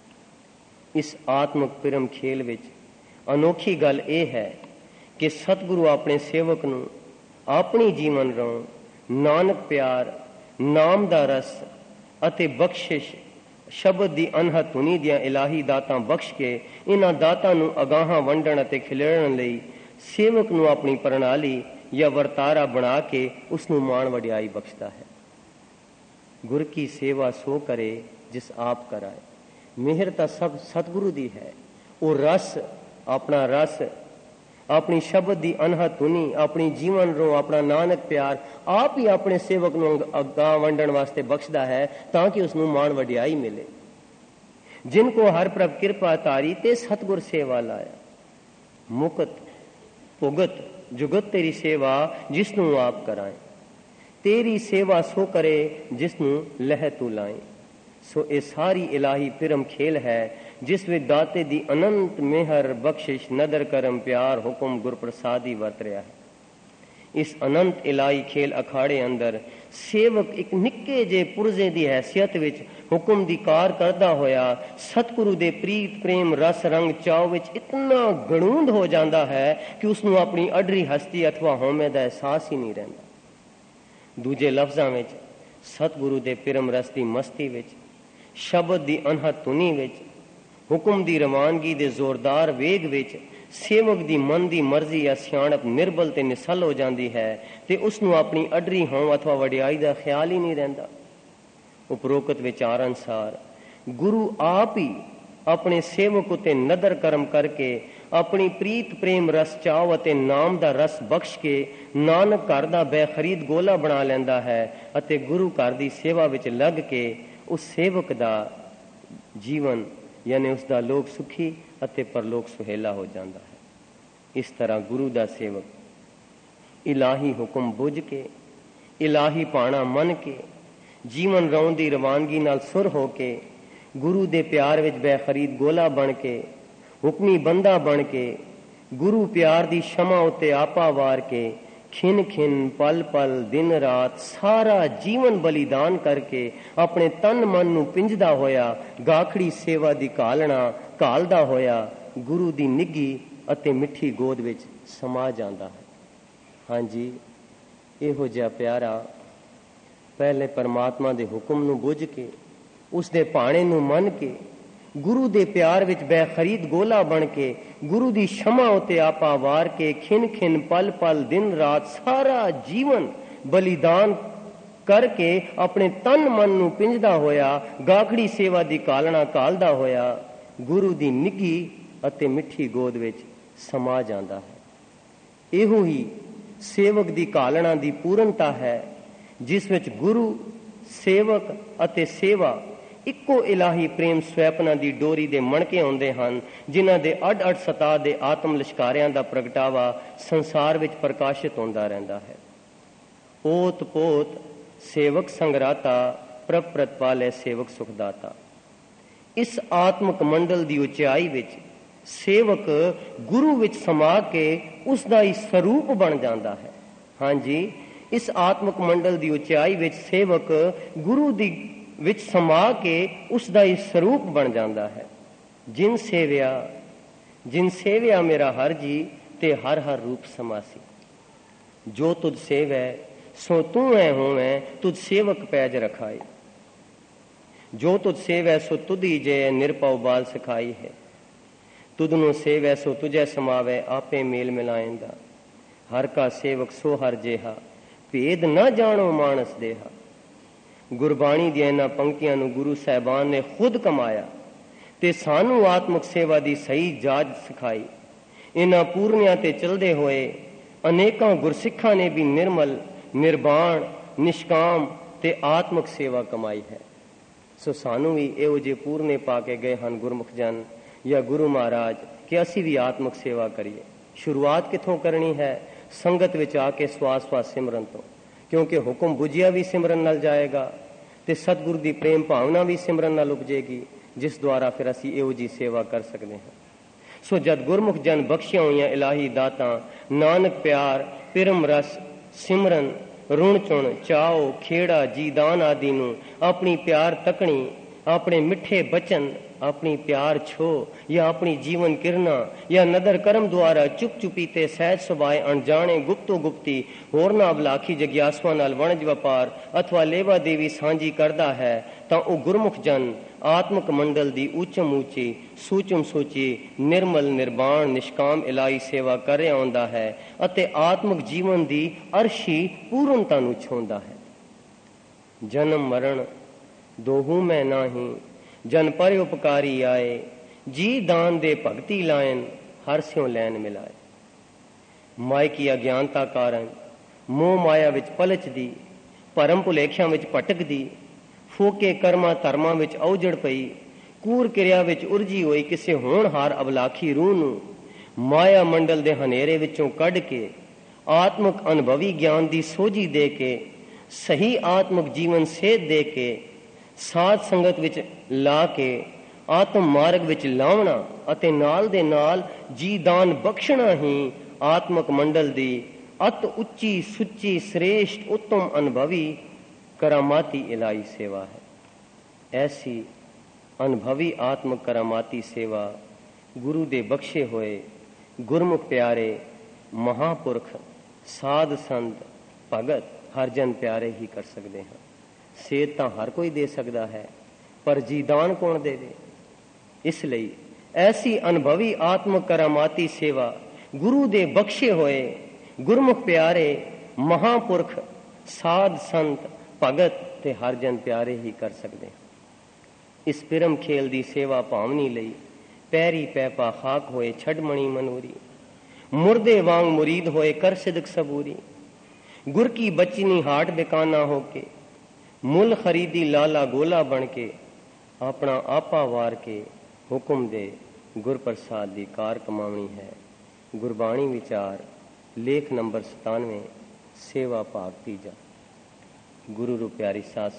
ਇਸ ਆਤਮਿਕ ਪਿਰਮ ਖੇਲ ਵਿੱਚ ਅਨੋਖੀ ਗੱਲ ਇਹ ਹੈ ਕਿ ਸਤਿਗੁਰੂ ਆਪਣੇ ਸੇਵਕ ਨੂੰ ਆਪਣੀ ਜੀਵਨ ਰੌਂ ਨਾਨਕ ਪਿਆਰ, ਨਾਮ ਦਾ ਰਸ ਅਤੇ ਬਖਸ਼ਿਸ਼ ਸ਼ਬਦ ਦੀ ਅਨਹਦ ਧੁਨੀ ਦੀਆਂ ਇਲਾਹੀ ਦਾਤਾਂ ਬਖਸ਼ ਕੇ ਇਹਨਾਂ ਦਾਤਾਂ ਨੂੰ ਅਗਾਹਾਂ ਵੰਡਣ ਅਤੇ ਖਿਲੇਰਨ ਲਈ ਸੇਵਕ ਨੂੰ ਆਪਣੀ ਪ੍ਰਣਾਲੀ ਜਾਂ ਵਰਤਾਰਾ ਬਣਾ ਕੇ ਉਸ ਨੂੰ ਮਾਣ ਵਡਿਆਈ ਬਖਸ਼ਦਾ ਹੈ। ਗੁਰ ਕੀ ਸੇਵਾ ਸੋ ਕਰੇ ਜਿਸ ਆਪ ਕਰਾਏ। ਮਿਹਰ ਤਾਂ ਸਭ ਸਤਿਗੁਰੂ ਦੀ ਹੈ। ਉਹ ਰਸ, ਆਪਣਾ ਰਸ अपनी शब्द की अनहद धुनी, अपनी जीवन रो अपना नानक प्यार आप ही अपने सेवक नूं अगा वंडण वास्ते बख्शदा है ताकि उसनूं मान वडियाई मिले। जिनको हर प्रभ कृपा तारी ते सतगुर सेवा लाया, मुकत भुगत जुगत तेरी सेवा जिसनूं आप कराए, तेरी सेवा सो करे जिसनूं लह तू लाए। सो ये सारी इलाही फिरम खेल है जिस विच दाते दी अनंत मेहर बख्शिश नदर करम प्यार हुक्म गुर प्रसादी वरत रहा है। इस अनंत इलाही खेल अखाड़े अंदर सेवक एक निक्के जे पुरजे दी हैसियत विच हुक्म दी कार करदा होया सतगुरु दे प्रीत प्रेम रस रंग चाव विच इतना गणूंद हो जाता है कि उसनूं अपनी अडरी हस्ती अथवा होमे दा एहसास ही नहीं रहिंदा। दूजे लफ्जां विच सतगुरु दे पिरम रस दी मस्ती विच, शब्द दी अनहद धुनी विच, हुक्म दी रवानगी दे जोरदार वेग विच सेवक दी मन दी मर्जी या सियाणप निर्बल ते निसल हो जाती है ते उसनूं अपनी अडरी हों अथवा वडियाई दा ख्याल ही नहीं रहिंदा। उपरोक्त विचार अनुसार गुरु आप ही अपने सेवक उते नदर करम करके अपनी प्रीत प्रेम रस चाव अते नाम दा रस बख्श के नानक घर दा बेखरीद गोला बना लैंदा है अते गुरु घर दी सेवा विच लग के उस सेवक दा जीवन यानी उसका लोक सुखी अते परलोक सुहेला हो जाता है। इस तरह गुरु दा सेवक इलाही हुक्म बुझ के, इलाही पाना मन के, जीवन रौं दी रवानगी नाल सुर हो के, गुरु दे प्यार विच बेखरीद गोला बन के, हुक्मी बंदा बन के, गुरु प्यार दी शमा उत्ते आपा वार के, खिन खिन पल पल दिन रात सारा जीवन बलिदान करके अपने तन मन नूं पिंजदा होया गाखड़ी सेवा दी घालदा होया गुरु दी निगी अते मिठी गोद विच समा जांदा है। हाँ जी, इहो जिहा प्यारा पहले परमात्मा दे हुक्म नूं बुझ के उस दे भाणे नूं मन के गुरु दे प्यार विच बेखरीद गोला बन के गुरु दी क्षमा उते आपा वार के खिन खिन पल पल दिन रात सारा जीवन बलिदान करके अपने तन मन नूं पिंजदा होया गाखड़ी सेवा दी घालदा होया गुरु दी निगी अते मिठी गोद विच समा जांदा है। इहो ही सेवक दी घालना दी पूर्णता है जिस विच गुरु सेवक अते सेवा इक्को इलाही प्रेम स्वैपना दी डोरी दे मणके आउंदे हन जिन्हां दे अड अड सता दे आत्म लिशकारियां दा प्रगटावा संसार विच प्रकाशित होंदा रहिंदा है। ओत पोत सेवक संगराता प्रभ प्रतपाले सेवक सुखदाता। इस आत्मक मंडल दी उचाई विच सेवक गुरु विच समा के उसदा ही स्वरूप बन जाता है। हाँ जी, इस आत्मक मंडल दी उचाई विच सेवक गुरु दी विच समा के उसदा ही स्वरूप बन जाता है। जिन सेविया मेरा हर जी ते हर हर रूप समासी। जो तुझ सेवै सो तू है होवै तुझ सेवक पैज रखाई। जो तुझ सेवै सो तुधी जे निरपव बाल सिखाई है। तुधनो सेवै सो तुझे समावै आपे मेल मिलाएंदा। हर का सेवक सो हर जेहा भेद न जानो मानस देहा। गुरबाणी दी इन्हां पंक्तियां नूं गुरु साहिबान ने खुद कमाया ते सानू आत्मक सेवा दी सही जाच सिखाई। इन्हां पूर्णियां ते चलदे होए अनेकां गुरसिखां ने भी निर्मल निर्बाण निष्काम ते आत्मक सेवा कमाई है। सो सानू भी इहो जे पूर्णे पा के गए हन गुरमुख जन या गुरु महाराज कि असी भी आत्मक सेवा करिए। शुरुआत किथों करनी है? संगत विच आके स्वास स्वास सिमरन तो, क्योंकि हुक्म बुझिया भी सिमरन नाल जाएगा ते सतगुरु दी प्रेम भावना भी सिमरन नाल उपजेगी जिस द्वारा फिर असी इहो जी सेवा कर सकते हैं। सो जद गुरमुख जन बख्शिया हुई इलाही दातां नानक प्यार पिरम रस सिमरन रुण चुण चाओ खेड़ा जीदान आदि नूं अपनी प्यार तकनी अपने मिठे बचन अपनी प्यार छो या अपनी जीवन किरना या नदर कर्म द्वारा चुप चुपीते सहज सुभाए अणजाने गुप्तो गुप्ती होरना अवलाखी जग्यासुआ नाल वणज व्यापार अथवा लेवा देवी सांझी करदा है तां ओ गुरमुख जन आत्मक मंडल दी ऊचम ऊची सूचम सूची निर्मल निर्बाण निष्काम इलाही सेवा कर रहा होंदा है अते आत्मक जीवन दी अर्शी पूर्णता नूं छूंदा है। जन्म मरण दोहू मैं नाही जन पर उपकारी आए जी दान दे भगती लायन हर स्यों लैन मिलाए। ਮਾਇਕੀ ਅਗਿਆਨਤਾ ਕਾਰਨ ਮੋਹ ਮਾਇਆ ਵਿੱਚ ਪਲਚਦੀ, ਭਰਮ ਭੁਲੇਖਿਆਂ ਵਿੱਚ ਭਟਕਦੀ, ਫੋਕੇ ਕਰਮਾਂ ਧਰਮਾਂ ਵਿੱਚ ਔਜੜ ਪਈ, ਕੂਰ ਕਿਰਿਆ ਵਿੱਚ ਉਲਝੀ ਹੋਈ ਕਿਸੇ ਹੋਣਹਾਰ ਅਬਲਾਖੀ ਰੂਹ ਨੂੰ ਮਾਇਆ ਮੰਡਲ ਦੇ ਹਨੇਰੇ ਵਿੱਚੋਂ ਕੱਢ ਕੇ ਆਤਮਕ ਅਨੁਭਵੀ ਗਿਆਨ ਦੀ ਸੋਝੀ ਦੇ ਕੇ, ਸਹੀ ਆਤਮਕ ਜੀਵਨ ਸੇਧ ਦੇ ਕੇ, ਸਾਧ ਸੰਗਤ ਵਿੱਚ ਲਾ ਕੇ ਆਤਮ ਮਾਰਗ ਵਿੱਚ ਲਾਉਣਾ ਅਤੇ ਨਾਲ ਦੇ ਨਾਲ ਜੀਦਾਨ ਬਖਸ਼ਣਾ ਹੀ ਆਤਮਕ ਮੰਡਲ ਦੀ ਅਤ ਉੱਚੀ ਸੁੱਚੀ ਸ੍ਰੇਸ਼ਟ ਉੱਤਮ ਅਨੁਭਵੀ ਕਰਾਮਾਤੀ ਇਲਾਹੀ ਸੇਵਾ ਹੈ। ਐਸੀ ਅਨੁਭਵੀ ਆਤਮਕ ਕਰਾਮਾਤੀ ਸੇਵਾ ਗੁਰੂ ਦੇ ਬਖਸ਼ੇ ਹੋਏ ਗੁਰਮੁਖ ਪਿਆਰੇ ਮਹਾਪੁਰਖ ਸਾਧ ਸੰਤ ਭਗਤ ਹਰਜਨ ਪਿਆਰੇ ਹੀ ਕਰ ਸਕਦੇ ਹਨ। ਸੇਧ ਤਾਂ ਹਰ ਕੋਈ ਦੇ ਸਕਦਾ ਹੈ, ਪਰ ਜੀਦਾਨ ਕੌਣ ਦੇਵੇ? ਇਸ ਲਈ ਐਸੀ ਅਨੁਭਵੀ ਆਤਮਕ ਕਰਾਮਾਤੀ ਸੇਵਾ ਗੁਰੂ ਦੇ ਬਖਸ਼ੇ ਹੋਏ ਗੁਰਮੁਖ ਪਿਆਰੇ ਮਹਾਪੁਰਖ ਸਾਧ ਸੰਤ ਭਗਤ ਤੇ ਹਰਜਨ ਪਿਆਰੇ ਹੀ ਕਰ ਸਕਦੇ। ਇਸ ਪਿਰਮ ਖੇਲ ਦੀ ਸੇਵਾ ਭਾਵਨੀ ਲਈ ਪੈਰੀ ਪੈਪਾ ਖਾਕ ਹੋਏ ਛੜਮਣੀ ਮਨੂਰੀ, ਮੁਰਦੇ ਵਾਂਗ ਮੁਰੀਦ ਹੋਏ ਕਰ ਸਿਦਕ ਸਬੂਰੀ, ਗੁਰ ਕੀ ਬਚਨੀ ਹਾਟ ਬਿਕਾਨਾ ਹੋ ਕੇ, ਮੁੱਲ ਖਰੀਦੀ ਲਾਲਾ ਗੋਲਾ ਬਣ ਕੇ, ਆਪਣਾ ਆਪਾ ਵਾਰ ਕੇ ਹੁਕਮ ਦੇ ਗੁਰ ਪ੍ਰਸਾਦ ਦੀ ਕਾਰ ਕਮਾਉਣੀ ਹੈ। ਗੁਰਬਾਣੀ ਵਿਚਾਰ ਲੇਖ ਨੰਬਰ 97 ਸੇਵਾ ਭਾਗ 3। ਗੁਰੂ ਰੂ ਪਿਆਰੀ ਸਾਧ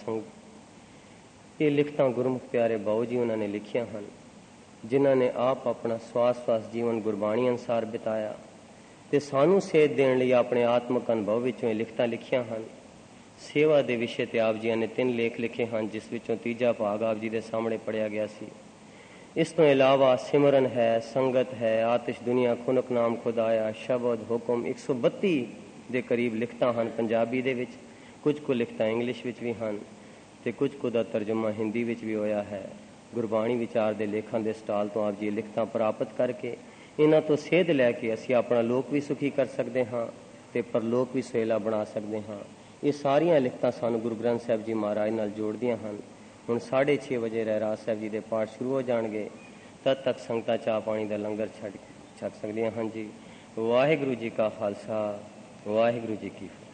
ਸੰਗਤ, ਇਹ ਲਿਖਤਾਂ ਗੁਰਮੁਖ ਪਿਆਰੇ ਬਾਊ ਜੀ ਉਹਨਾਂ ਨੇ ਲਿਖੀਆਂ ਹਨ, ਜਿਨ੍ਹਾਂ ਨੇ ਆਪ ਆਪਣਾ ਸਵਾਸ ਜੀਵਨ ਗੁਰਬਾਣੀ ਅਨੁਸਾਰ ਬਿਤਾਇਆ ਤੇ ਸਾਨੂੰ ਸੇਧ ਦੇਣ ਲਈ ਆਪਣੇ ਆਤਮਕ ਅਨੁਭਵ ਵਿੱਚੋਂ ਇਹ ਲਿਖਤਾਂ ਲਿਖੀਆਂ ਹਨ। ਸੇਵਾ ਦੇ ਵਿਸ਼ੇ ਤੇ ਆਪ ਜੀ ਨੇ 3 ਲੇਖ ਲਿਖੇ ਹਨ, ਜਿਸ ਵਿੱਚੋਂ ਤੀਜਾ ਭਾਗ ਆਪ ਜੀ ਦੇ ਸਾਹਮਣੇ ਪੜਿਆ ਗਿਆ ਸੀ। ਇਸ ਤੋਂ ਇਲਾਵਾ ਸਿਮਰਨ ਹੈ, ਸੰਗਤ ਹੈ, ਆਤਿਸ਼ ਦੁਨੀਆ, ਖੁਨਕ ਨਾਮ ਖੁਦਾਇਆ, ਸ਼ਬਦ, ਹੁਕਮ 132 ਦੇ ਕਰੀਬ ਲਿਖਤਾਂ ਹਨ ਪੰਜਾਬੀ ਦੇ ਵਿੱਚ। ਕੁਝ ਕੁ ਲਿਖਤਾਂ ਇੰਗਲਿਸ਼ ਵਿੱਚ ਵੀ ਹਨ ਤੇ ਕੁਝ ਕੁ ਦਾ ਤਰਜਮਾ ਹਿੰਦੀ ਵਿੱਚ ਵੀ ਹੋਇਆ ਹੈ। ਗੁਰਬਾਣੀ ਵਿਚਾਰ ਦੇ ਲੇਖਾਂ ਦੇ ਸਟਾਲ ਤੋਂ ਆਪ ਜੀ ਲਿਖਤਾਂ ਪ੍ਰਾਪਤ ਕਰਕੇ ਇਹਨਾਂ ਤੋਂ ਸੇਧ ਲੈ ਕੇ ਅਸੀਂ ਆਪਣਾ ਲੋਕ ਵੀ ਸੁਖੀ ਕਰ ਸਕਦੇ ਹਾਂ ਤੇ ਪਰਲੋਕ ਵੀ ਸੁਹੇਲਾ ਬਣਾ ਸਕਦੇ ਹਾਂ। ਇਹ ਸਾਰੀਆਂ ਲਿਖਤਾਂ ਸਾਨੂੰ ਗੁਰੂ ਗ੍ਰੰਥ ਸਾਹਿਬ ਜੀ ਮਹਾਰਾਜ ਨਾਲ ਜੋੜਦੀਆਂ ਹਨ। ਹੁਣ 6:30 ਵਜੇ ਰਹਿਰਾਸ ਸਾਹਿਬ ਜੀ ਦੇ ਪਾਠ ਸ਼ੁਰੂ ਹੋ ਜਾਣਗੇ। ਤਦ ਤੱਕ ਸੰਗਤਾਂ ਚਾਹ ਪਾਣੀ ਦਾ ਲੰਗਰ ਛਕ ਸਕਦੀਆਂ ਹਨ ਜੀ। ਵਾਹਿਗੁਰੂ ਜੀ ਕਾ ਖਾਲਸਾ, ਵਾਹਿਗੁਰੂ ਜੀ ਕੀ ਫਤਿਹ।